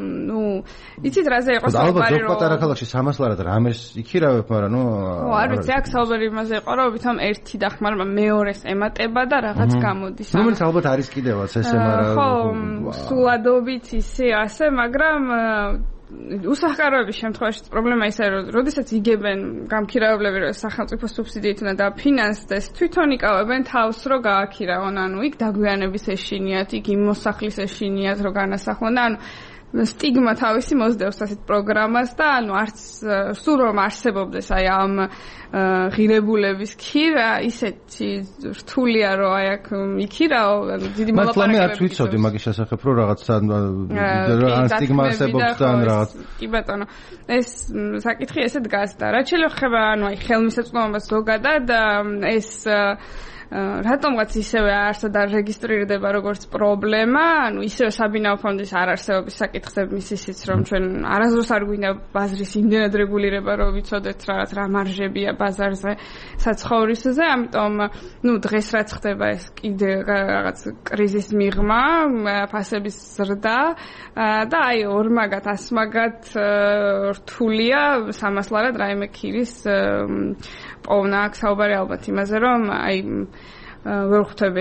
იცით რაზე იყო საუბარი რომ პატარა ქალაქში 300 ლარად რამეს იქირავებ, მაგრამ არ ვიცი, აქ საუბარი იმაზე იყო რომ ვითომ ერთი დახმარება მეორეს ემატება და რაღაც გამოდის. რომელიც ალბათ არის კიდევაც ესე, მაგრამ ხო, სულადობით ისე ასე, მაგრამ უსახკაროების შემთხვევაში პრობლემა ისაა, რომ როდესაც იგებენ გამქირავებლები, რომ სახელმწიფო სუბსიდიით უნდა დაფინანსდეს, თვითონ იკავებენ თავს, რომ გააქირავონ, ანუ იქ დაგვიანების ეშინიათ, იქ იმ მოსახლის ეშინიათ, რომ განასახლონ და ანუ სტიგმა თავისი მოსდევს ასეთ პროგრამას და ანუ არც სულ რომ არსებობდეს აი ამ ღირებულების ქირა ისეთი რთულია რომ აი აქ იქირაო დიდი მოლაპარაკებები არც ვიცოდი მაგის შესახებ რომ რაღაცა ან სტიგმა არსებობს და ან რაღაც კი ბატონო ეს საკითხი ესე დგას და რაც შეიძლება ანუ აი ხელმისაწვდომობას ზოგადად ეს რატომღაც ისევე არსად არ რეგისტრირდება როგორც პრობლემა, ანუ ისევე საბინაო ფონდის არ არსებობის საკითხები მის ისიც რომ ჩვენ არასდროს არ გვინდა ბაზრის იმდენად რეგულირება, რომ ვიცოდეთ რაღაც რა მარჟებია ბაზარზე საცხოვრისზე, ამიტომ დღეს რაც ხდება ეს კიდე რაღაც კრიზის მიღმა, ფასების ზრდა და აი ორმაგად, ასმაგად რთულია 300 ლარად რაიმე ქირის პოვნა. აქ საუბარი ალბათ იმაზე, რომ აი ვერ ხვდები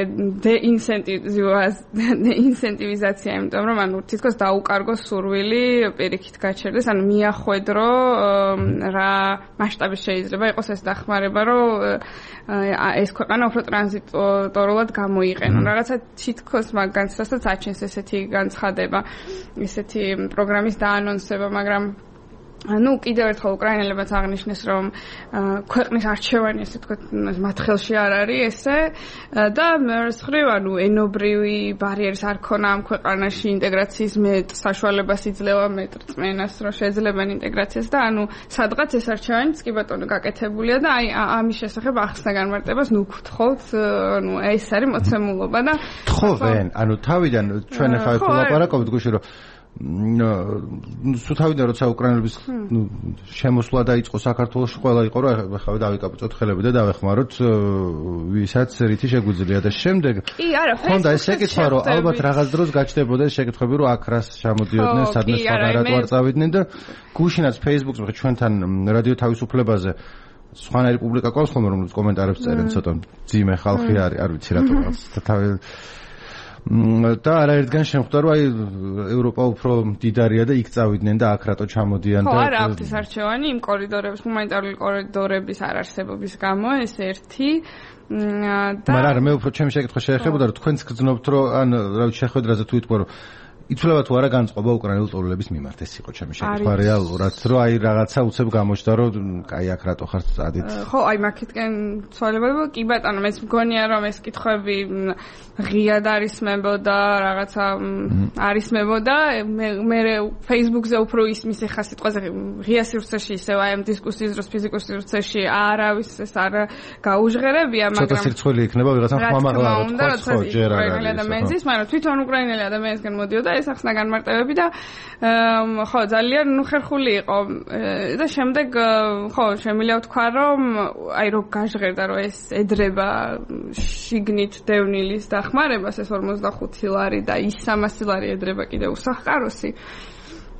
დეინსენტივიზაცია, იმიტომ რომ ანუ თითქოს დაუკარგოს სურვილი პირიქით გაჩერდეს, ანუ მიახვედრო რა მასშტაბის შეიძლება იყოს ეს დახმარება, რომ ეს ქვეყანა უფრო ტრანზიტორულად გამოიყენონ. რაღაცა თითქოს მაგანცდასაც აჩენს ესეთი განცხადება, ესეთი პროგრამის დაანონსება, მაგრამ ну, კიდევ ერთხელ უკრაინელებიც აღნიშნეს, რომ ქვეყნის არჩევანი, ესე ვთქვათ, მათ ხელში არ არის ესე და მეორის მხრივ, ანუ ენობრივი ბარიერის არ ქონა ამ ქვეყანაში ინტეგრაციის მეტ საშუალებას იძლევა მეტ რწმენას, რომ შეძლებენ ინტეგრაციას და ანუ სადღაც ეს არჩევანიც კი ბატონო გაკეთებულია და აი ამის შესახებ ახსნა განმარტებას ვქთხოვთ, ანუ ეს არის მოცემულობა და თხოვენ, ანუ თავიდან ჩვენ ახლა ვილაპარაკობთ გუშინ რომ თავიდან როცა უკრაინელების შემოსვლა დაიწყო საქართველოში, ყველა იყო რომ ახლა დავიკაპწოთ ხელები და დავეხმაროთ ვისაც რითი შეგვიძლია და შემდეგ ხონდა ეს შეკითხვა რომ ალბათ რაღაც დროს გაჩნდებოდა ეს შეკითხვები რომ აქ რას ჩამოდიოდნენ, სადმე სხვაგანაც არ წავიდნენ და გუშინაც Facebook-ზე ჩვენთან რადიო თავისუფლებაზე სხვანაირი პუბლიკა ყავს ხოლმე რომელიც კომენტარებს წერენ, ცოტა ძიმე ხალხი არის, არ ვიცი რატომ თავი და არაერთგან შემხვდა რომ აი ევროპა უფრო მდიდარია და იქ წავიდნენ და აქ რატო ჩამოდიან და ხო არა აქვს ეს არჩევანი იმ კორიდორების ჰუმანიტარული კორიდორების არარსებობის გამო ეს ერთი და მაგრამ მე უფრო ჩემი შეკითხვა შეეხებოდა რომ თქვენც გძნობთ რომ ან რა ვიცი შეხვედრაზე თუ იტყვა რომ იცვლება თუ არა განწყობა უკრაინულ ტოლების მიმართ, ეს იყო ჩემი შეკითხვა რეალურად, რომ აი რაღაცა უცებ გამოჩნდა, რომ კაი აქ რატო ხარ წადით. ხო, აი მაგითკენ ცვალებები, კი ბატონო, მეც მგონია რომ ეს კითხვები ღიად არისმებოდა, რაღაცა არისმებოდა, მე Facebook-ზე უფრო ისმის ახლა სიტყვაზე ღია სივრცეში ისევ აი ამ დისკუსიის დროს ფიზიკურ სივრცეში არავის ეს არ გაუჟღერებია, მაგრამ ცოტა სირცხვილი იქნება ვიღაცამ ხმამაღლა რო თქვა, ხო, ჯერ არ არის. მაგრამ თვითონ უკრაინელი ადამიანისგან მოდიოდა ეს ახსნა განმარტებები და ხო ძალიან ხერხული იყო და შემდეგ ხო შემიძლია ვთქვა რომ აი რო გაჟღერდა რომ ეს ედრება შიგნით დევნილის დახმარებას ეს 45 ლარი და ის 300 ლარი ედრება კიდე უსახკაროსი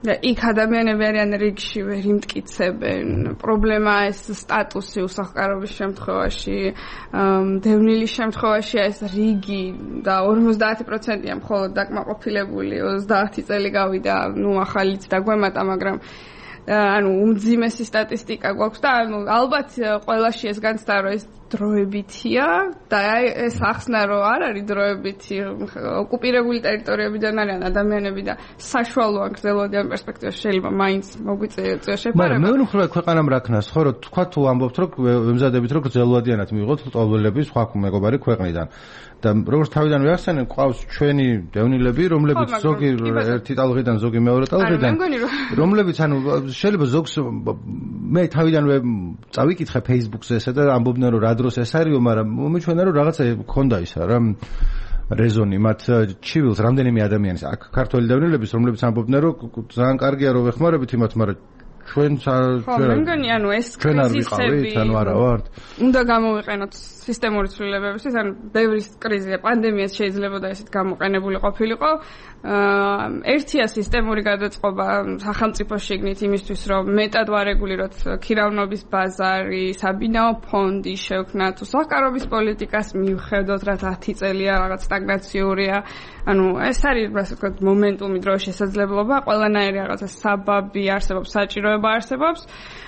და იქ ადამიანები არიან რიგში ვერ იმტკიცებენ პრობლემაა ეს სტატუსი უსახლკარობის შემთხვევაში დევნილის შემთხვევაში ეს რიგი და 50%-ია მხოლოდ დაკმაყოფილებული 30 წელი გავიდა ნუ ახალიც დაგვემატა მაგრამ ანუ უმძიმესი სტატისტიკა გვაქვს და ანუ ალბათ ყველაში ეს განცდა რომ ეს დროებითია და ეს ახსნა რომ არ არის დროებითი ოკუპირებული ტერიტორიებიდან არიან ადამიანები და საშუალოა გრძელვადიან პერსპექტივაში შეიძლება მაინც მოგვიწევს შეფარება მაგრამ მე ვუხრებ ქვეყანამ რაქნას ხო რომ თქვა თუ ამბობთ რომ ვემზადებით რომ გრძელვადიანად მიიღოთ ტოლველები სხვა მეგობარი ქვეყნიდან და როგორც თავიდან ვახსენე ყავს ჩვენი დევნილები რომლებიც ზოგი ერთი ტალღიდან ზოგი მეორე ტალღიდან რომლებიც ანუ შეიძლება ზოგს მე თავიდანვე წავიკითხე Facebook-ზე ესა და ამბობდნენ რომ რა დროს ეს არისო მაგრამ მომიჩვენა რომ რაღაცა ქონდა ისა რა რეზონი მათ ჩივილს რამდენიმე ადამიანის აქ ქართველი დევნილების რომლებიც ამბობდნენ რომ ძალიან კარგია რომ ვეხმარებით იმათ მაგრამ ჩვენ მე მგონი ანუ ეს კრიზისები ანუ არა ვართ უნდა გამოვიყენოთ სისტემური ცვლილებებისთვის ანუ ბევრი კრიზისია პანდემიას შეიძლება და ესეთ გამოყენებული ყოფილიყო ერთია სისტემური გადაწყობა სახელმწიფო შიგნით იმისთვის რომ მეტად ვარეგულიროთ ქირავნობის ბაზარი საბინაო ფონდი შევქნათ უსახლკარობის პოლიტიკას მივხედოთ რა 10 წელია რაღაც სტაგნაციურია ანუ ეს არის ასე ვთქვათ მომენტუმი დროის შესაძლებლობა ყველანაირი რაღაცა საბაბი არსებობს საჭიროება არსებობს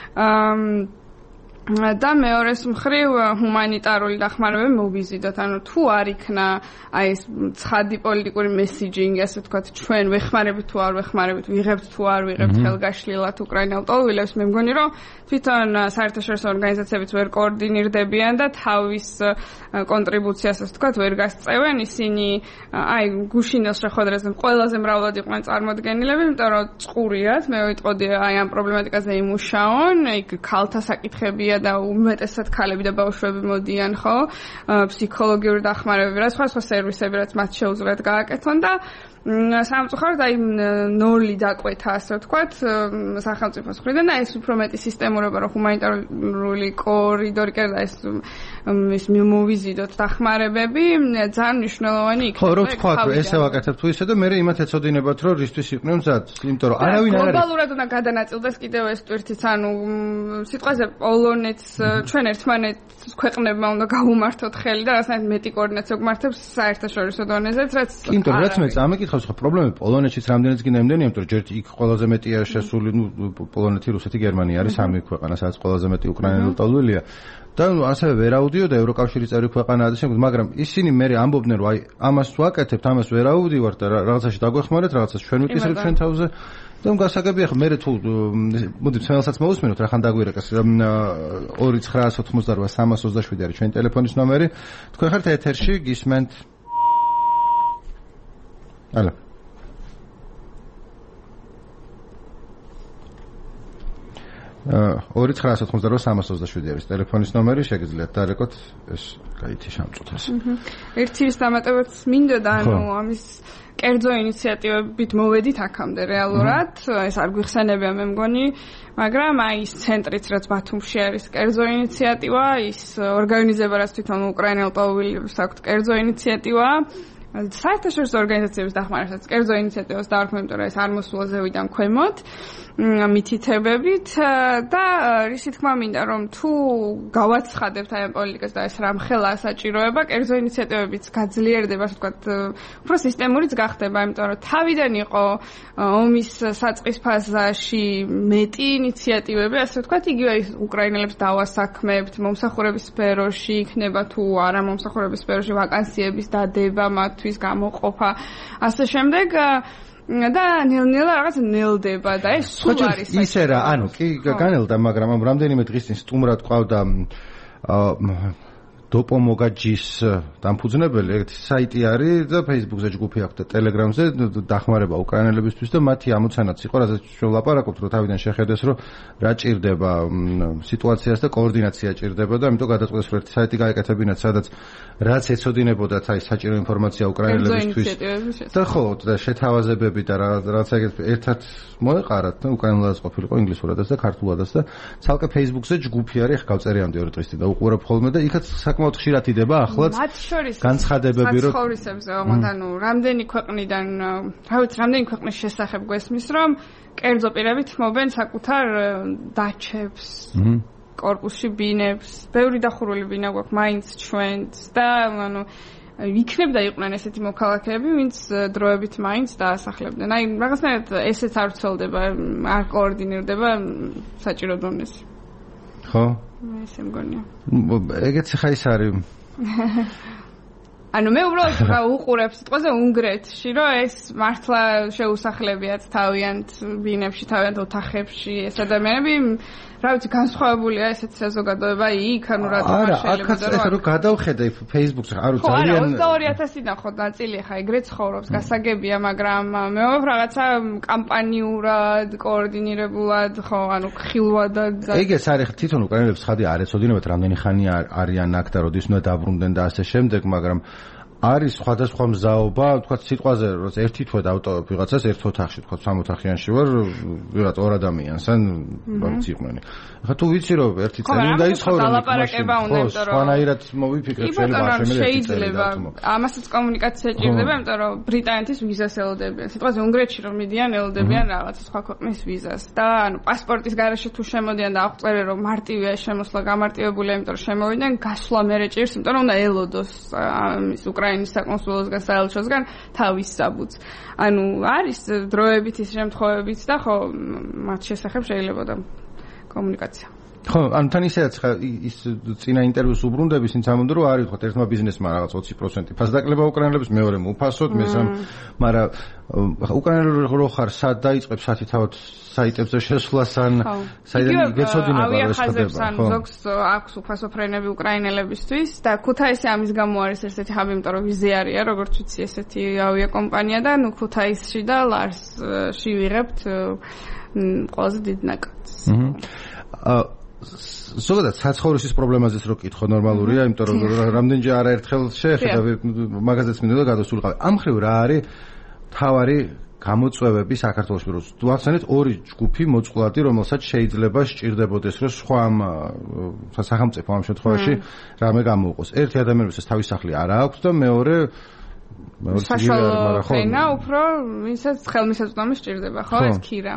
და მეორეს მხრივ ჰუმანიტარული დახმარება მოვიზიდოთ. ანუ თუ არ იქნა აი ეს ცხადი პოლიტიკური მესიჯინგი, ასე ვთქვათ, ჩვენ ვეხმარებით თუ არ ვეხმარებით, ვიღებთ თუ არ ვიღებთ ხელგაშლილად უკრაინელ ტოლვილებს, მე მგონი რომ თვითონ საერთაშორისო ორგანიზაციებიც ვერ კოორდინირდებიან და თავის კონტრიბუციას, ასე ვთქვათ, ვერ გასწევენ. ისინი აი გუშინელს შეხვედრაზე ყველაზე მრავლად იყვნენ წარმოდგენილები, იმიტომ რომ წყურიათ, მე ვიტყოდი აი ამ პრობლემატიკაზე იმუშაონ, იქ ქალთა საკითხებია და უმეტესად ქალები და ბავშვები მოდიან, ხო? ფსიქოლოგიური დახმარებები, რა სხვა სერვისები, რაც მათ შეუძლიათ გააკეთონ და სამწუხაროდ აი ნოლი დაკვეთა, ასე ვთქვათ, სახელმწიფოს მხრიდან და ეს უფრო მეტი სისტემურობა, რომ ჰუმანიტარული კორიდორი და ეს მოვიზიდოთ დახმარებები, ძალიან მნიშვნელოვანი იქნება. ხო, რო ვთქვათ, ესე ვაკეთებ თუ ისე და მე იმათ ეცოდინებათ, რომ რისთვის იყვნენ მზად, იმიტომ რომ არავინ არ არის. გლობალურად უნდა გადანაწილდეს კიდევ ეს ტვირთიც, ანუ სიტყვაზე პოლონეთს ჩვენ ერთმანეთს ქვეყნებმა უნდა გავუმართოთ ხელი და რასაც მეტი კოორდინაცია გვმართებს საერთაშორისო დონეზეც, რაც იმიტომ რაც მე წამეკითხავ ხო პრობლემები პოლონეთშიც რამდენიც გინდა იმდენია, იმიტომ რომ ჯერ იქ ყველაზე მეტია შესული, პოლონეთი, რუსეთი, გერმანია არის სამი ქვეყანა, სადაც ყველაზე მეტი უკრაინელი ტოლვილია. და ასევე ვერ აუდიოდა ევროკავშირის წევრი ქვეყანაა და შემდგომ, მაგრამ ისინი მე ამბობდნენ, რომ აი ამას ვაკეთებთ, ამას ვერ აუდივართ და რაღაცაში დაგვეხმარეთ, რაღაცას ჩვენ ვიკისრებთ ჩვენ თავზე. და გასაგებია ხო მე თუ მოდი ცნელსაც მოусმინოთ, რახან დაგვირეკეს 2988 არის ჩვენი ტელეფონის ნომერი. თქვენ ხართ ეთერში, გისმენთ Алло. 2988 არის ტელეფონის ნომერი, შეგიძლიათ დარეკოთ ეს გაითი სამწუთას. ერთი ის დამატებაც მინდოდა, ანუ ამის კერძო ინიციატივებით მოვედით აქამდე რეალურად, ეს არ გვიხსენებია მე მგონი, მაგრამ აი ის ცენტრიც რაც ბათუმში არის კერძო ინიციატივა, ის ორგანიზება რაც თვითონ უკრაინელ ტოლვილებს აქვთ კერძო ინიციატივა. საერთაშორისო ორგანიზაციების დახმარებაც კერძო ინიციატივას დავარქმევ, იმიტომ რომ ეს არ მოსულა ზევიდან ქვემოთ მითითებებით და რისი თქმა მინდა რომ თუ გავაცხადებთ აი ამ პოლიტიკას და ეს რამხელა საჭიროება, კერძო ინიციატივებიც გაძლიერდება, ასე ვთქვათ, უფრო სისტემურიც გახდება, იმიტომ რომ თავიდან იყო ომის საწყის ფაზაში მეტი ინიციატივები, ასე ვთქვათ, იგივე უკრაინელებს დავასაქმებთ, მომსახურების სფეროში იქნება თუ არა მომსახურების სფეროში ვაკანსიების დადება მათთვის გამოყოფა, ასე შემდეგ და ნელ-ნელა რაღაც ნელდება და ეს სულ არის ისე რა, ანუ კი განელდა, მაგრამ ამ რამდენიმე დღის წინ სტუმრად ყავდა დოპომოგაჯის დამფუძნებელი ერთი საიტი არის და Facebook-ზე ჯგუფი აქვს და Telegram-ზე დახმარება უკრაინელებისთვის და მათი ამოცანაც იყო, რასაც ჩვენ ვლაპარაკობთ, რომ თავიდან შეხედეს, რომ რა ჭირდება სიტუაციას და კოორდინაცია ჭირდება და ამიტომ გადაწყვეტეს, რომ ერთი საიტი გაეკეთებინათ, სადაც რაც ეცოდინებოდათ აი საჭირო ინფორმაცია უკრაინელებისთვის და ხო და შეთავაზებები და რაღაც ერთად მოეყარათ და უკრაინულადაც ყოფილიყო ინგლისურადაც და ქართულადაც და ცალკე Facebook-ზე ჯგუფი არის, ხა გავწერე ამ 2 დღის წინ და უყურებ ხოლმე და იქაც საკმაოდ ხშირად იდება ახლაც განცხადებები რომ ცხოვრისებზე ანუ რამდენი ქვეყნიდან რამდენი ქვეყნის შესახებ გვესმის რომ კერძო პირებით მობენ საკუთარ დაჩებს კორპუსში ბინებს ბევრი დახურული ბინა გვაქვს მაინც ჩვენც და ანუ იქნებდა იყვნენ ესეთი მოქალაქეები ვინც დროებით მაინც დაასახლებდნენ აი რაღაცნაირად ესეც არ ვრცელდება არ კოორდინირდება საჭირო დონეზე ხო ესე მგონია ეგეც ხა ის არის ანუ მე უბრალოდ რა უყურებ სიტყვაზე უნგრეთში რომ ეს მართლა შეუსახლებიათ თავიანთ ბინებში თავიანთ ოთახებში ეს ადამიანები რა ვიცი განსხვავებულია ესეთ საზოგადოება იქ ანუ რა შეიძლება და რა გადავხედე Facebook-ზე არო ძალიან 22000-დან ხო ნაწილი ხა ეგრე ცხოვრობს გასაგებია მაგრამ მე რაღაცა კამპანიურად კოორდინირებულად ხო ანუ ხილვადად ეგეც არის თვითონ უკრაინელებს ხადი არ ეცოდინებათ რამდენი ხანი არიან აქ და როდის უნდა დაბრუნდნენ და ასე შემდეგ მაგრამ არის სხვადასხვა მზაობა, თქვა სიტყვაზე, რომ ერთი თვე დავტოვებ ვიღაცას ერთ ოთახში, თქვა 3 ოთახიანში ვარ, ვიღაც ორ ადამიანს, ან როგორც იყვნენ. ახლა თუ ვიცი რომ ერთი წელი უნდა იცხოვრო, სხვანაირად მოვიფიქრებ შეიძლება ამასაც კომუნიკაცია ჭირდება, იმიტომ რომ ბრიტანეთის ვიზას ელოდებიან. სიტყვაზე უნგრეთში რომ მიდიან, ელოდებიან რაღაცა სხვა ქვეყნის ვიზას და ანუ პასპორტის გარეშე თუ შემოდიან და აღწერენ რომ მარტივია შემოსვლა, გამარტივებულია, იმიტომ რომ შემოვიდნენ, გასვლა მერე ჭირს, იმიტომ რომ უნდა ელოდოს ამის უკრაინის საკონსულოსგან საელჩოსგან თავის საბუთს. ანუ არის დროებით ის შემთხვევებიც და ხო მათ შესახებ შეიძლება და კომუნიკაცია. ხო, ანუ თან ისედაც ხა ის წინა ინტერვიუს უბრუნდები, ვინც ამბობდა რომ არის ხო ერთმა ბიზნესმა რაღაც 20% ფასდაკლება უკრაინელებს, მეორე უფასოდ, მესამ, მაგრამ უკრაინელი რო ხარ, სად დაიწყებს სათი თავად საიტებზე შესვლას ან საიდან გეცოდინება ეს ხდება, ხო. ზოგს აქვს უფასო ფრენები უკრაინელებისთვის და ქუთაისი ამის გამო არის ესეთი ჰაბი, იმიტომ რომ ვიზი არია, როგორც ვიცი, ესეთი ავიაკომპანია და ნუ ქუთაისში და ლარსში ვიღებთ ყველაზე დიდ ნაკადს. ზოგადად საცხოვრისის პრობლემაზეც რო კითხო ნორმალურია, იმიტომ რომ რამდენჯერ არაერთხელ შეხედავ მაგაზეც მინდოდა გადასულიყავი. ამ ხრივ რა არის თავარი გამოწვევები საქართველოში რო ვახსენეთ ორი ჯგუფი მოწყვლადი, რომელსაც შეიძლება სჭირდებოდეს რომ სხვა სახელმწიფო ამ შემთხვევაში რამე გამოუყოს. ერთი ადამიანის თავის სახლი არ აქვს და მეორე საშუალო ფენა უფრო ვინცაც ხელმისაწვდომი სჭირდება, ხო ეს ქირა.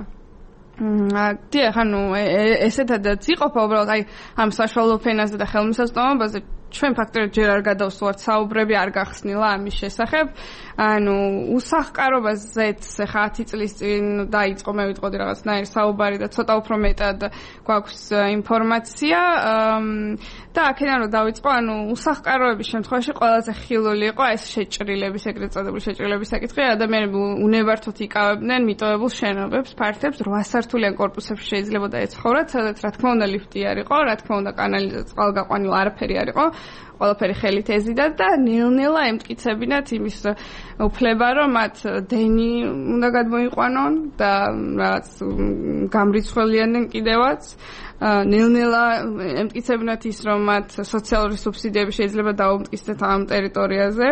დიახ, ანუ ესეთადაც იყოფა უბრალოდ აი ამ საშუალო ფენაზე და ხელმისაწვდომობაზე ჩვენ ფაქტობრივად ჯერ არ გადავსვათ საუბრები არ გახსნილა ამის შესახებ. ანუ უსახკარობაზეც ხა 10 წლის წინ დაიწყო მე ვიტყოდი რაღაცნაირი საუბარი და ცოტა უფრო მეტად გვაქვს ინფორმაცია და აქედან რომ დავიწყო, ანუ უსახკაროების შემთხვევაში ყველაზე ხილული იყო ეს შეჭრილების, ეგრეთ წოდებული შეჭრილების საკითხი. ადამიანები უნებართვოდ იკავებდნენ მიტოვებულ შენობებს, ფართებს 8 სართულიან კორპუსებში შეიძლება ეცხოვრათ, სადაც რა თქმა უნდა ლიფტი არ იყო, რა თქმა უნდა კანალიზაცია, წყალგაყვანილ არაფერი არ იყო. ყველაფერი ხელით ეზიდა და ნელ-ნელა ემტკიცებინათ იმის უფლება, რომ მათ დენი უნდა გადმოიყვანონ და რაღაც გამრიცხველიანდნენ კიდევაც. ნელ-ნელა ემტკიცებინათ ის, რომ მათ სოციალური სუბსიდიები შეიძლება დაუმტკიცდეთ ამ ტერიტორიაზე.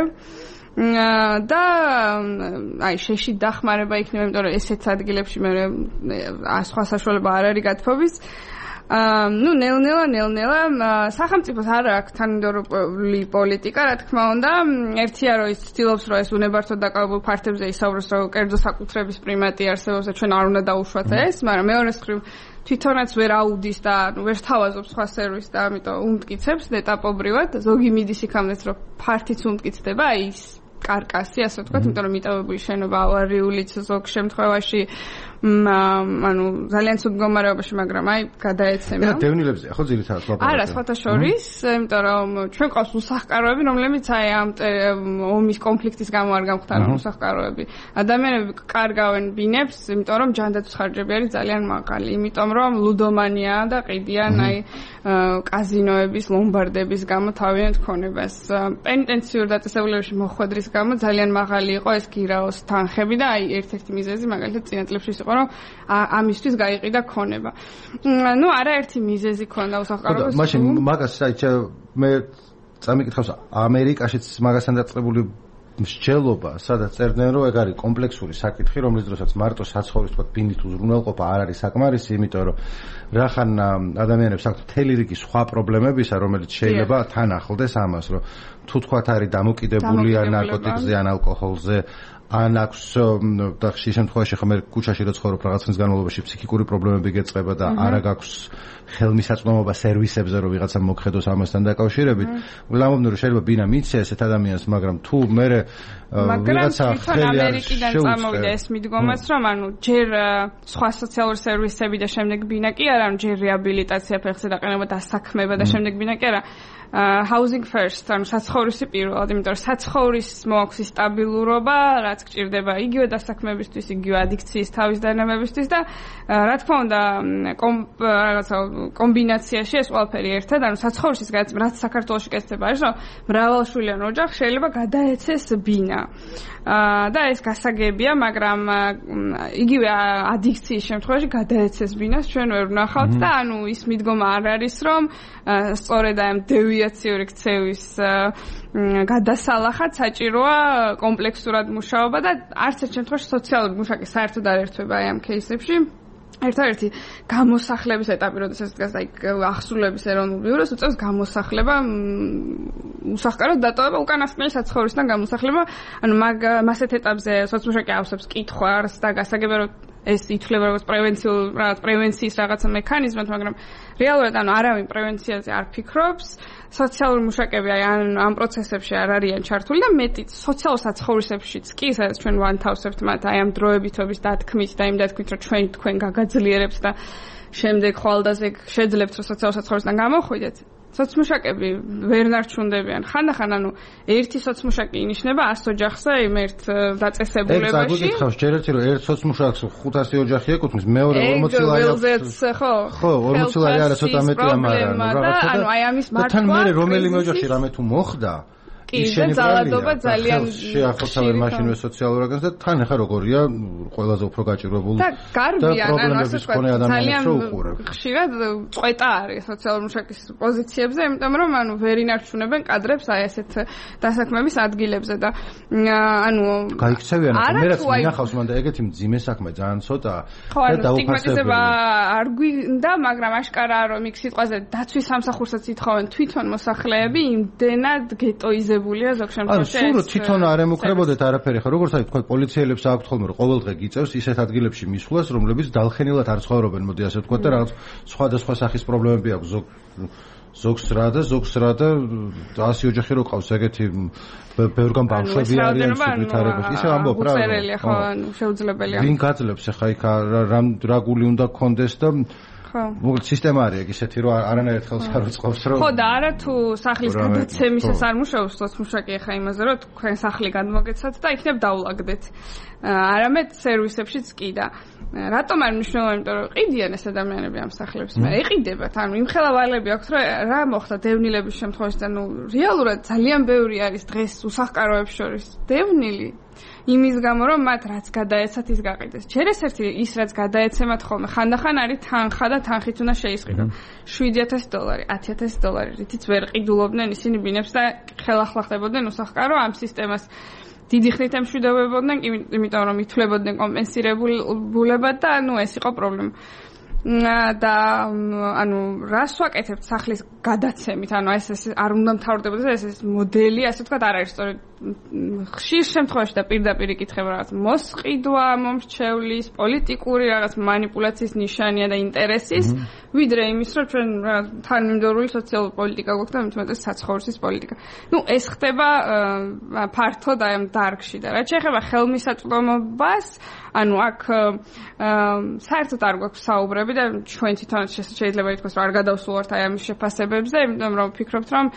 და აი შეში დახმარება იქნება, იმიტომ რომ ესეც ადგილებში მე სხვა საშუალება არ არის გათხოვის. ну ნელ-ნელა სახელმწიფოს არ აქვს თანმიმდევრული პოლიტიკა, რა თქმა უნდა. ერთია რომ ის ცდილობს რომ ეს უნებართვოდ დაკავებულ ფართებზე ისაუბროს, რომ კერძო საკუთრების პრიმატი არსებობს და ჩვენ არ უნდა დაუშვათ ეს, მაგრამ მეორე მხრივ თვითონაც ვერ აუდის და ვერ თავაზობს სხვა სერვისს და ამიტომ უმტკიცებს ეტაპობრივად. ზოგი მიდის იქამდეც რომ ფართიც უმტკიცდება ის კარკასი, ასე ვთქვათ, იმიტომ რომ მიტოვებული შენობა ავარიულიც ზოგ შემთხვევაში ანუ ძალიან ცუდ მდგომარეობაში, მაგრამ აი გადაეცემა. და დევნილებზეა ხო ძირითადად ლაპარაკი? არა, სხვათა შორის, იმიტომ რომ ჩვენ ყავს უსახკაროები, რომლებიც აი ამ ომის კონფლიქტის გამო არ გამختارონ უსახკაროები. ადამიანები კარგავენ ბინებს, იმიტომ რომ ჯანდაცვის ხარჯები არის ძალიან მაღალი, იმიტომ რომ ლუდომანია და ყიდიან აი კაზინოების, ლომბარდების გამო თავიანთ ქონებას. პენიტენციურ დაწესებულებებში მოხვედრის გამო ძალიან მაღალი იყო ეს გირაოს თანხები და აი ერთ-ერთი მიზეზი მაგალითად წინა წლებში იყო რომ ამისთვის გაიყიდა ქონება. ну არაერთი მიზეზი ქონდა უსახკაროების. ხო, მაშინ მაგას მე წამიკითხავს ამერიკაშიც მაგასთან დაწყებული მსჯელობა, სადაც წერდნენ, რომ ეგ არის კომპლექსური საკითხი, რომლის დროსაც მარტო საცხოვრის თქვა ბინით უზრუნველყოფა არ არის საკმარისი, იმიტომ რომ რახან ადამიანებს აქვთ მთელი რიგი სხვა პრობლემებისა, რომელიც შეიძლება თან ახლდეს ამას, რომ თუ თქვათ არის დამოკიდებული ან ნარკოტიკზე, ან ალკოჰოლზე, ან აქვს და ხშირ შემთხვევაში ხომ კუჩაში რო ცხოვრობ რაღაც ხნის განმავლობაში ფსიქიკური პრობლემები გეწყება და არა გაქვს ხელმისაწვდომობა სერვისებზე რომ ვიღაცა მოგხედოს ამასთან დაკავშირებით. ლამობდნენ რომ შეიძლება ბინა მიცე ესეთ ადამიანს, მაგრამ თუ მე ვიღაცა ხელი ამერიკიდან წამოვიდა ეს მიდგომაც რომ ანუ ჯერ სხვა სოციალური სერვისები და შემდეგ ბინა კი არა, ანუ ჯერ რეაბილიტაცია ფეხზე დაყენება, დასაქმება და შემდეგ ბინა კი არა. Housing first, ანუ საცხოვრისი პირველად, იმიტომ რომ საცხოვრის მოაქვს სტაბილურობა, რაც გჭირდება იგივე დასაქმებისთვის, იგივე ადიქციის თავის დანამებისთვის და რა თქმა უნდა, რაღაცა კომბინაციაში ეს ყველაფერი ერთად, ანუ საცხოვრისის გადაცემა, რაც საქართველოში კეთდება არის, რომ მრავალშვილიან ოჯახს შეიძლება გადაეცეს ბინა. და ეს გასაგებია, მაგრამ იგივე ადიქციის შემთხვევაში გადაეცეს ბინას ჩვენ ვერ ვნახავთ და ანუ ის მიდგომა არ არის, რომ სწორედ ამ დევიაციური ქცევის გადასალახად საჭიროა კომპლექსურად მუშაობა და არც ერთ შემთხვევაში სოციალური მუშაკი საერთოდ არ ერთვება აი ამ кейსებში. ერთადერთი გამოსახლების ეტაპი, როდესაც დგას აი ახსულების ეროვნულ ბიუროს, უწევს გამოსახლება, უსახკაროდ დატოვება უკანასკნელი საცხოვრისიდან გამოსახლება, ანუ მასეთ ეტაპზე სოციმუშაკი ავსებს კითხვას და გასაგებია რომ ეს ითვლება როგორც პრევენციის რაღაცა მექანიზმად, მაგრამ რეალურად ანუ არავინ პრევენციაზე არ ფიქრობს. სოციალური მუშაკები ამ პროცესებში არ არიან ჩართული და მეტიც სოციალურ საცხოვრისებშიც კი, სადაც ჩვენ ვანთავსებთ მათ აი ამ დროებითობის დათქმით და იმ დათქმით, რომ ჩვენ თქვენ გაგაძლიერებთ და შემდეგ ხვალდაზე შეძლებთ, რომ სოციალურ საცხოვრისიდან გამოხვიდეთ. სოციმუშაკები ვერ ნარჩუნდებიან. ხანდახან ანუ ერთი სოციმუშაკი ინიშნება 100 ოჯახზე, იმ ერთ დაწესებულებაში. ეგ წაგიკითხავს, ჯერ ერთი რომ ერთ სოციმუშაკს 500 ოჯახი ეკუთვნის, მეორე 40 ლარი აქვს. ხო, 40 ლარი არა ცოტა მეტია, მაგრამ რაღაცა და ანუ აი ამის მართვა. თან მე რომელიმე ოჯახში რამე თუ მოხდა კი, ძალადობა ძალიან შეახოცავენ მაშინვე სოციალურ აგენტს და თან ახლა როგორია ყველაზე უფრო გაჭირვებული და გარბიან, ანუ ასე ვთქვათ, ძალიან ხშირად წვეტა არის სოციალურ მუშაკის პოზიციებზე, იმიტომ რომ ანუ ვერ ინარჩუნებენ კადრებს აი ასეთ დასაქმების ადგილებზე და ანუ გაიქცევიან, მე რაც მინახავს მანდა ეგეთი მძიმე საქმე ძალიან ცოტაა და დაუფასება არ გვინდა, მაგრამ აშკარაა რომ იქ სიტყვაზე დაცვის სამსახურსაც ითხოვენ თვითონ მოსახლეები, იმდენად გეტოიზებულია ზოგ შემთხვევაში. სულ თვითონ არ ემუქრებოდეთ არაფერი ხარ, როგორც აი თქვა პოლიციელებს აქვთ ხოლმე რომ ყოველდღე გიწევს ისეთ ადგილებში მისვლას, რომლებიც დალხენილად არ ცხოვრობენ, მოდი ასე ვთქვა და რაღაც სხვადასხვა სახის პრობლემები აქვს ზოგს რა და 100 ოჯახი რო ყავს ეგეთი ბევრგან ბავშვები არიან ვითარებაში. ისე ამბობ რა. ხო, შეუძლებელია. ვინ გაძლებს ახლა იქ რა გული უნდა გქონდეს და მოკლედ სისტემა არის ეგ ისეთი რომ არანაირ ხელს არ უწყობს რომ ხო და არა თუ სახლის გადაცემისას არ მუშაობს სოციმუშაკი ახლა იმაზე რომ თქვენ სახლი გადმოგეცათ და იქნებ დაულაგდეთ. არამედ სერვისებშიც კი და რატომ არ მნიშვნელოვანია, იმიტომ რომ ყიდიან ეს ადამიანები ამ სახლებს. მე ეყიდებათ, ანუ იმხელა ვალები აქვს რომ რა მოხდა დევნილების შემთხვევაში, ანუ რეალურად ძალიან ბევრი არის დღეს უსახკაროებს შორის დევნილი. იმის გამო რომ მათ რაც გადაეცათ ის გაყიდეს. ჯერ ეს ერთი ის რაც გადაეცემათ ხოლმე ხანდახან არის თანხა და თანხით უნდა შეისყიდონ. $7,000, $10,000, რითიც ვერ ყიდულობდნენ ისინი ბინებს და ხელახლა ხდებოდნენ უსახკარო ამ სისტემას. დიდი ხნით ემშვიდობებოდნენ, იმიტომ რომ ითვლებოდნენ კომპენსირებულებად და ანუ ეს იყო პრობლემა. და ანუ რას ვაკეთებთ სახლის გადაცემით, ანუ ეს არ უნდა მთავრდებოდეს ეს მოდელი, ასე ვთქვათ, არ არის სწორედ ხშირ შემთხვევაში და პირდაპირ იკითხება რაღაც მოსყიდვა, მომრჩევლის, პოლიტიკური რაღაც манипуляციის ნიშანია და ინტერესის, ვიდრე იმის, რომ ჩვენ თანმიმდევრული სოციალური პოლიტიკა გვაქვს და მეტად საცხოვრისის პოლიტიკა. ნუ ეს ხდება ფართოდ აი ამ დარგში და რაც შეეხება ხელმისაწვდომობას, ანუ აქ საერთოდ არ გვაქვს საუბრები და ჩვენ თვითონ შეიძლება ითქვას, რომ არ გადავსულვართ აი ამის შეფასებებზე, იმიტომ რომ ვფიქრობთ, რომ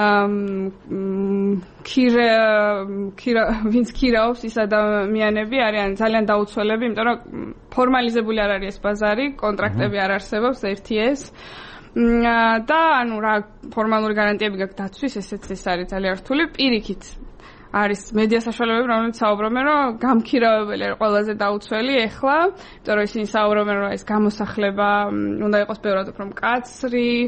ვინც ქირაობს ის ადამიანები არიან ძალიან დაუცველები, იმიტომ რომ ფორმალიზებული არ არის ეს ბაზარი, კონტრაქტები არ არსებობს, ერთი ეს და ანუ რა ფორმალური გარანტიები გაქვს დაცვის, ესეც ის არის ძალიან რთული. პირიქით არის მედია საშუალებები, რომელიც საუბრობენ, რომ გამქირავებელი არის ყველაზე დაუცველი ეხლა, იმიტომ რომ ისინი საუბრობენ, რომ ეს გამოსახლება უნდა იყოს ბევრად უფრო მკაცრი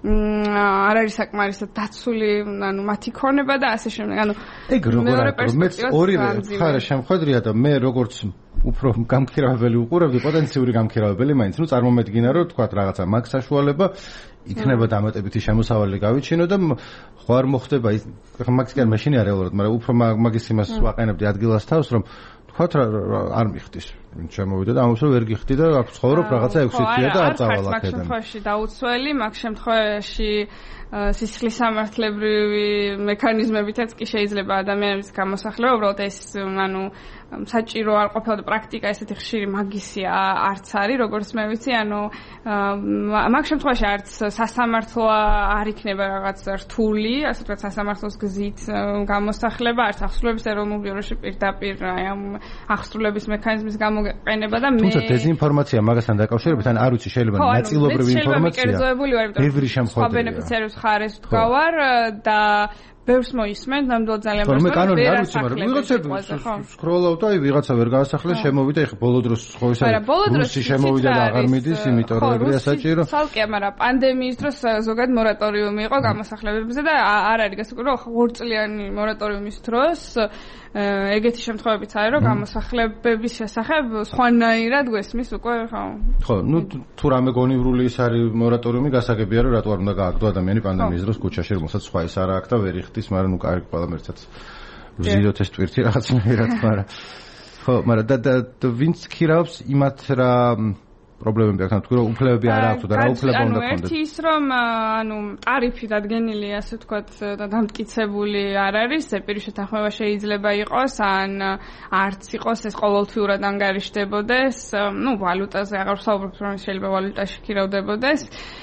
არ არის საკმარისად დაცული, ანუ მათი ქონება და ასე შემდეგ. ანუ ეგ როგორ არის? მეც ორივე ხარ შემხედრია და მე როგორც უფრო გამქირავებელი უყურებდი, პოტენციური გამქირავებელი, მაინც წარმომედგინა რომ თქვა რაღაცა მაგ საშუალება იქნება დამატებითი შემოსავალი გავიჩინო და ხوار მოხდება ის მაგის კი არ მეშინია რეალურად, მაგრამ უფრო მაგის იმას ვაყენებდი ადგილას თავს რომ თქვა არ მიხდის. შემოვიდა და ამას ვერ გიხდი და აქ ცხოვრობ რაღაცა 6 თვეა და არ წავალ აქედან. მაგ შემთხვევაში დაუცველი, მაგ შემთხვევაში სისხლის სამართლებრივი მექანიზმებითაც კი შეიძლება ადამიანების გამოსახლება, უბრალოდ ეს ანუ საჭირო არ ყოფილა და პრაქტიკა ესეთი ხშირი მაგისია არც არის, როგორც მე ვიცი, ანუ მაგ შემთხვევაში არც სასამართლო არ იქნება რაღაც რთული, ასე ვთქვათ, სასამართლოს გზით გამოსახლება, არც ახსრულების ეროვნულ ბიუროში პირდაპირ აი ამ ახსრულების მექანიზმის გამოგეყენება და მე თუმცა დეზინფორმაცია მაგასთან დაკავშირებით ან არ ვიცი შეიძლება ნაწილობრივი ინფორმაცია ბევრი შემთხვევაში სხვა ბენეფიციარის მხარეს ვდგავარ და ბევრს მოისმენ, ნამდვილად ძალიან ბევრს. მე კანონი არ ვიცი, მაგრამ ვიღაცა სკროლავ და აი ვიღაცა ვერ გაასახლეს, შემოვიდა, ეხლა ბოლო დროს ხო ის არის. რუსი შემოვიდა და აღარ მიდის, იმიტომ რომ ეგრეა საჭირო. ცალკეა, მაგრამ პანდემიის დროს ზოგადად მორატორიუმი იყო გამოსახლებებზე და არ არის გასაგებია, რომ 2 წლიანი მორატორიუმის დროს ეგეთი შემთხვევებიც არის, რომ გამოსახლებების შესახებ სხვანაირად გვესმის უკვე ხო. ხო, ნუ თუ რამე გონივრული ის არის მორატორიუმი, გასაგებია რომ რატო არ უნდა გააგდო ადამიანი პანდემიის დროს ქუჩაში, რომელსაც სხვა ის არ აქვს და ვერ იხდის, მაგრამ ნუ კარგი ყველამ ერთად ვზიდოთ ეს ტვირთი რაღაცნაირად, მაგრამ ხო, მაგრამ და ვინც ქირავს იმათ რა პრობლემები აქვს, თუ რომ უფლებები არ აქვს და რა უფლება უნდა ქონდეს. ერთი ის რომ ანუ ტარიფი დადგენილი, ასე ვთქვათ, და დამტკიცებული არ არის, ზეპირი შეთანხმება შეიძლება იყოს, ან არც იყოს ეს ყოველთვიურად ანგარიშდებოდეს, ნუ ვალუტაზე აღარ ვსაუბრობ, რომ შეიძლება ვალუტაში ქირავდებოდეს.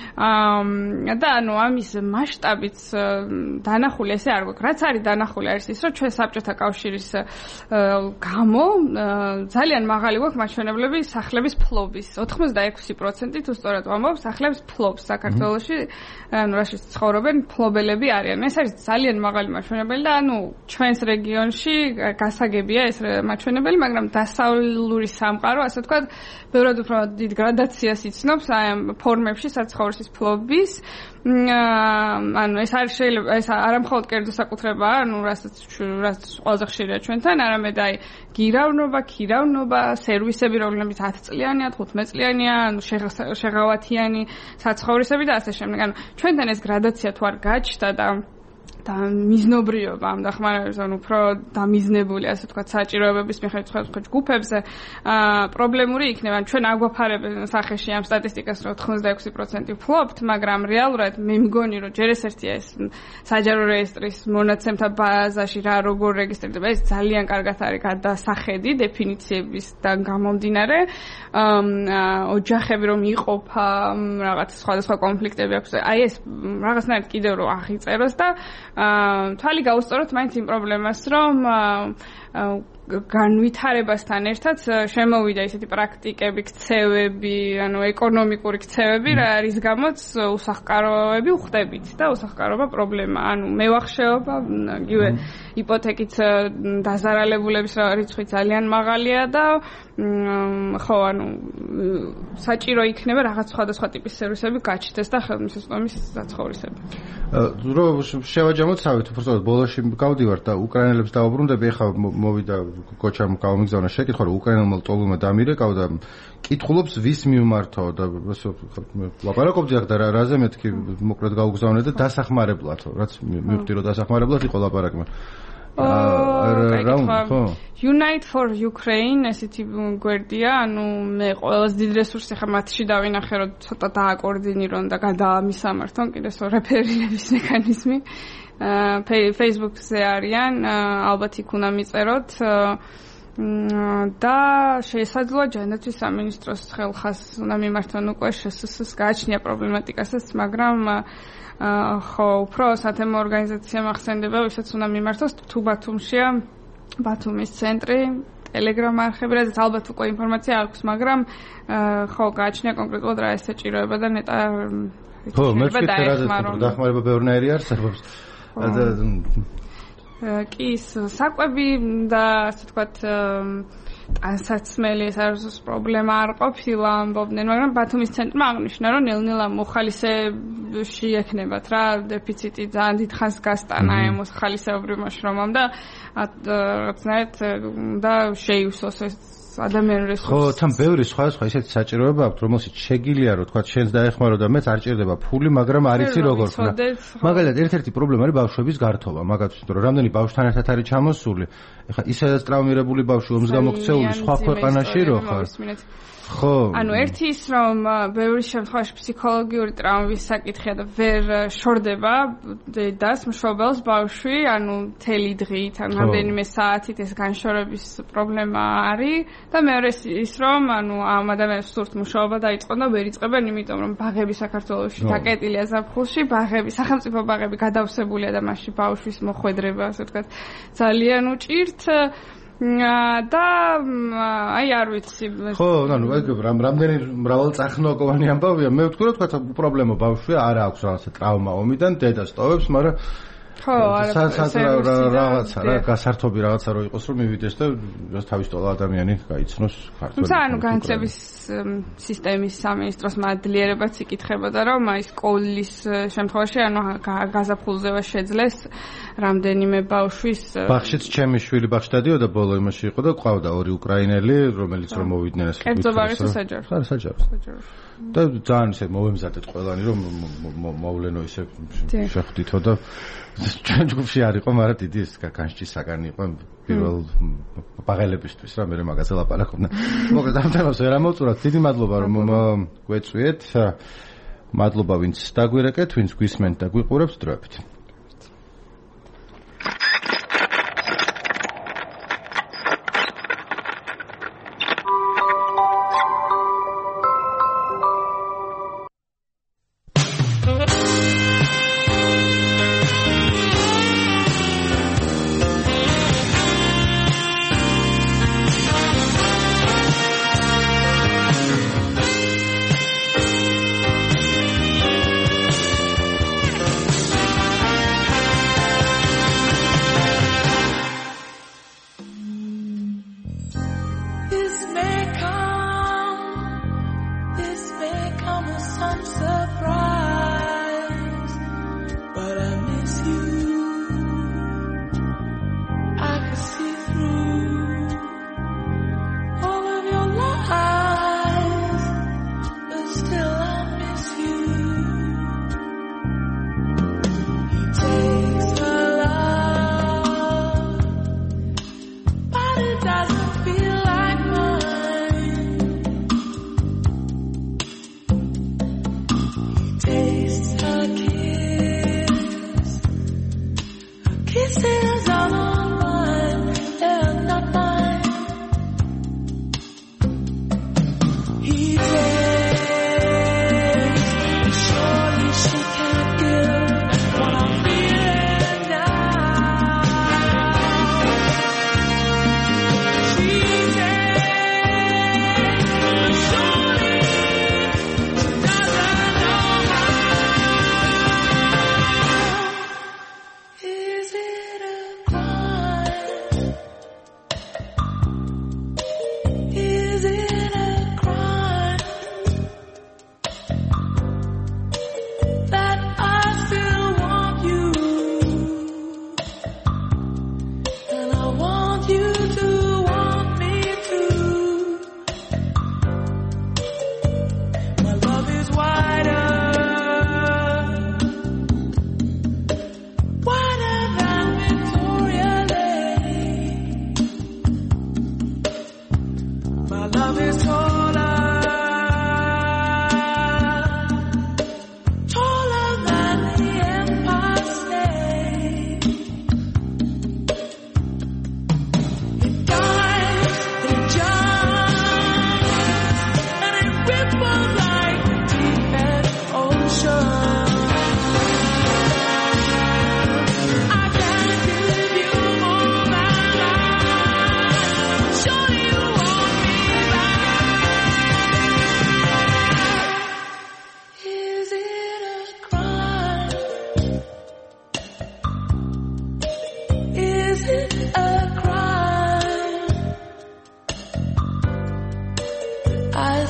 და ანუ ამის მასშტაბიც დანახული ესე არ გვაქვს. რაც არის დანახული არის ის, რომ ჩვენ საბჭოთა კავშირის გამო ძალიან მაღალი გვაქვს მაჩვენებლები სახლების ფლობის. 86% თუ სწორად ვამბობ, სახლებს ფლობს საქართველოში, ანუ რაშიც ცხოვრობენ ფლობელები არიან. ეს არის ძალიან მაღალი მაჩვენებელი და ანუ ჩვენს რეგიონში გასაგებია ეს მაჩვენებელი, მაგრამ დასავლური სამყარო, ასე ვთქვათ, ბევრად უფრო დიდ გრადაციას იცნობს აი ამ ფორმებში საცხოვრისის ფლობის. ანუ ეს არ შეიძლება ეს არამხოლოდ კერძო საკუთრებაა, ანუ რასაც ყველაზე ხშირია ჩვენთან, არამედ აი გირავნობა, ქირავნობა, სერვისები, რომლებიც 10 წლიანია, 15 წლიანია, ანუ შეღავათიანი საცხოვრისები და ასე შემდეგ. ანუ ჩვენთან ეს გრადაცია თუ არ გაჩნდა და მიზნობრიობა ამ დახმარების ან უფრო დამიზნებული, ასე ვთქვათ, საჭიროებების მიხედვით სხვა ჯგუფებზე პრობლემური იქნება. ჩვენ აგვაფარებენ სახეში ამ სტატისტიკას, რომ 86% ფლობთ, მაგრამ რეალურად მე მგონი, რომ ჯერ ეს ერთია ეს საჯარო რეესტრის მონაცემთა ბაზაში რა როგორ რეგისტრირდება, ეს ძალიან კარგად არის გადასახედი დეფინიციებისგან გამომდინარე. ოჯახები რომ იყოფა, რაღაც სხვადასხვა კონფლიქტები აქვს. აი ეს რაღაცნაირად კიდევ რომ აღიწეროს და თვალი გაუსწოროთ მაინც იმ პრობლემას, რომ განვითარებასთან ერთად შემოვიდა ისეთი პრაქტიკები, ქცევები, ანუ ეკონომიკური ქცევები, რის გამოც უსახკაროები ვხდებით და უსახკაროება პრობლემა. ანუ მევახშეობა, იგივე იპოთეკით დაზარალებულების რიცხვი ძალიან მაღალია და ხო, ანუ საჭირო იქნება რაღაც სხვადასხვა ტიპის სერვისები გაჩნდეს და ხელმისაწვდომის საცხოვრისები. რომ შევაჯამოთ, უბრალოდ ბოლოში გავდივართ და უკრაინელებს დაუბრუნდები, ეხლა მოვიდა გოჩამ გამიგზავნა შეკითხვა, რომ უკრაინელმა ლტოლვილმა დამირეკავა და კითხულობს ვის მიმართო და ლაპარაკობდი აქ და რაზე მეთქი მოკლედ გავგზავნე და დასახმარებლად, რაც მივხვდი რომ დასახმარებლად იყო ლაპარაკი. Unite for Ukraine ესეთი გვერდია, ანუ მე ყველაზე დიდ რესურსი ხა მათში დავინახე, რომ ცოტა დააკოორდინირონ და გადაამისამართონ კიდე რეფერირების მექანიზმი. Facebook-ზე არიან, ალბათ იქ უნდა მიწეროთ და შესაძლოა ჯანდაცვის სამინისტროს ხელხას უნდა მიმართონ უკვე შესსს გააჩნია პრობლემატიკასაც, მაგრამ ხო, უფრო სათემო ორგანიზაცია მახსენდება, ვისაც უნდა მიმართოს, თუ ბათუმშია, ბათუმის ცენტრი, Telegram არხები, რაც ალბათ უკვე ინფორმაცია აქვს, მაგრამ ხო, გააჩნია კონკრეტულად რა ეს საჭიროება და ნეტა ხო, მე ვფიქრე რა დახმარება ბევრნაირი არსებობს. კი, საკვები და ასე ვთქვათ ტანსაცმელი ეს არის პრობლემა არ ყოფილა ამბობდნენ, მაგრამ ბათუმის ცენტრმა აღნიშნა, რომ ნელ-ნელა მოხალისეებში ექნებათ რა დეფიციტი ძალიან დიდხანს გასტანა ამ მოხალისეობრივ მოშრომამ და რაღაცნაირად და შეივსოს ეს ადამიანური რესურსი. ხო, თან ბევრი სხვა ისეთი საჭიროება აქვს, რომელშიც შეგიძლია რომ თქვა შენს დაეხმარო და მეც არ ჭირდება ფული, მაგრამ არ იცი როგორ ხნა. მაგალითად, ერთ-ერთი პრობლემა არის ბავშვების გართობა, მაგათაც იმიტომ რომ რამდენი ბავშვთან ერთად არის ჩამოსული. ეხლა ისედაც ტრავმირებული ბავშვი ომს გამოქცეული სხვა ქვეყანაში რო ხარ. ხო. ანუ ერთი ის რომ ბევრი შემთხვევაში ფსიქოლოგიური ტრავმის საკითხია და ვერ შორდება დედას მშობელს ბავშვი, ანუ მთელი დღით, ან რამდენიმე საათით ეს განშორების პრობლემა არის და მეორე ის რომ ანუ ამ ადამიანებს სურთ მუშაობა დაიწყონ და ვერ იწყებენ, იმიტომ რომ ბაღები საქართველოში დაკეტილია ზაფხულში, სახელმწიფო ბაღები გადავსებულია და მასში ბავშვის მოხვედრება, ასე ვთქვათ, ძალიან უჭირთ და აი არ ვიცი ხო ანუ რამდენი მრავალწახნაგოვანი ამბავია მე ვთქვი რომ თქვა პრობლემა ბავშვია არ აქვს რაღაცა ტრავმა ომიდან დედა სტოვებს მაგრამ ხო რაღაცა რა გასართობი რაღაცა რო იყოს რომ მივიდეს და თავისთავად ადამიანი გაიცნოს ქართული თუმცა ანუ განათლების სისტემის სამინისტროს მადლიერებაც იკითხებოდა რომ აი სკოლის შემთხვევაში ანუ გაზაფხულზევა შეძლეს რამდენიმე ბავშვის ბაღშიც ჩემი შვილი ბაღში დადიოდა ბოლო იმაში იყო და ყავდა ორი უკრაინელი რომელიც რომ მოვიდნენ ეს კერძო ბაღის საჯარო და ძალიან ისე მოვემზადეთ ყველანი რომ მოვლენო ისე შეხვდითო და ჩვენ ჯგუფში არ იყო მაგრამ დიდი ეს განსჭის საგანი იყო პირველ ბაღელებისთვის რა მე მაგაზე ლაპარაკობდნენ მოკლედ ამ თემას ვერ ამოვწურათ დიდი მადლობა რომ გვეწვიეთ მადლობა ვინც დაგვირეკეთ ვინც გვისმენთ და გვიყურებთ დროებით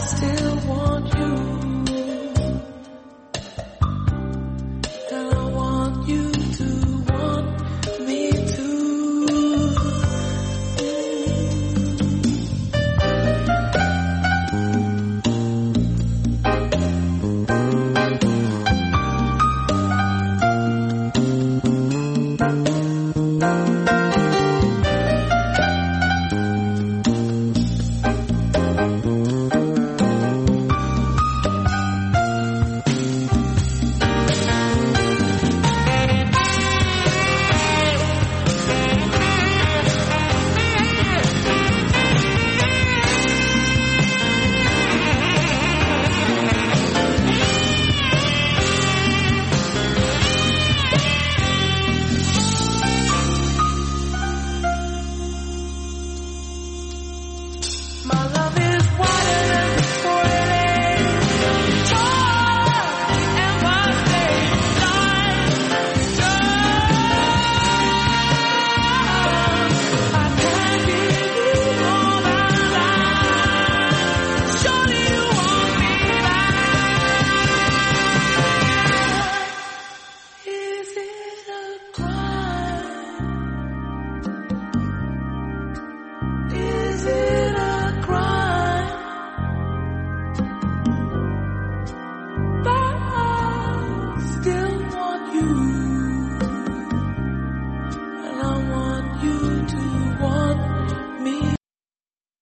still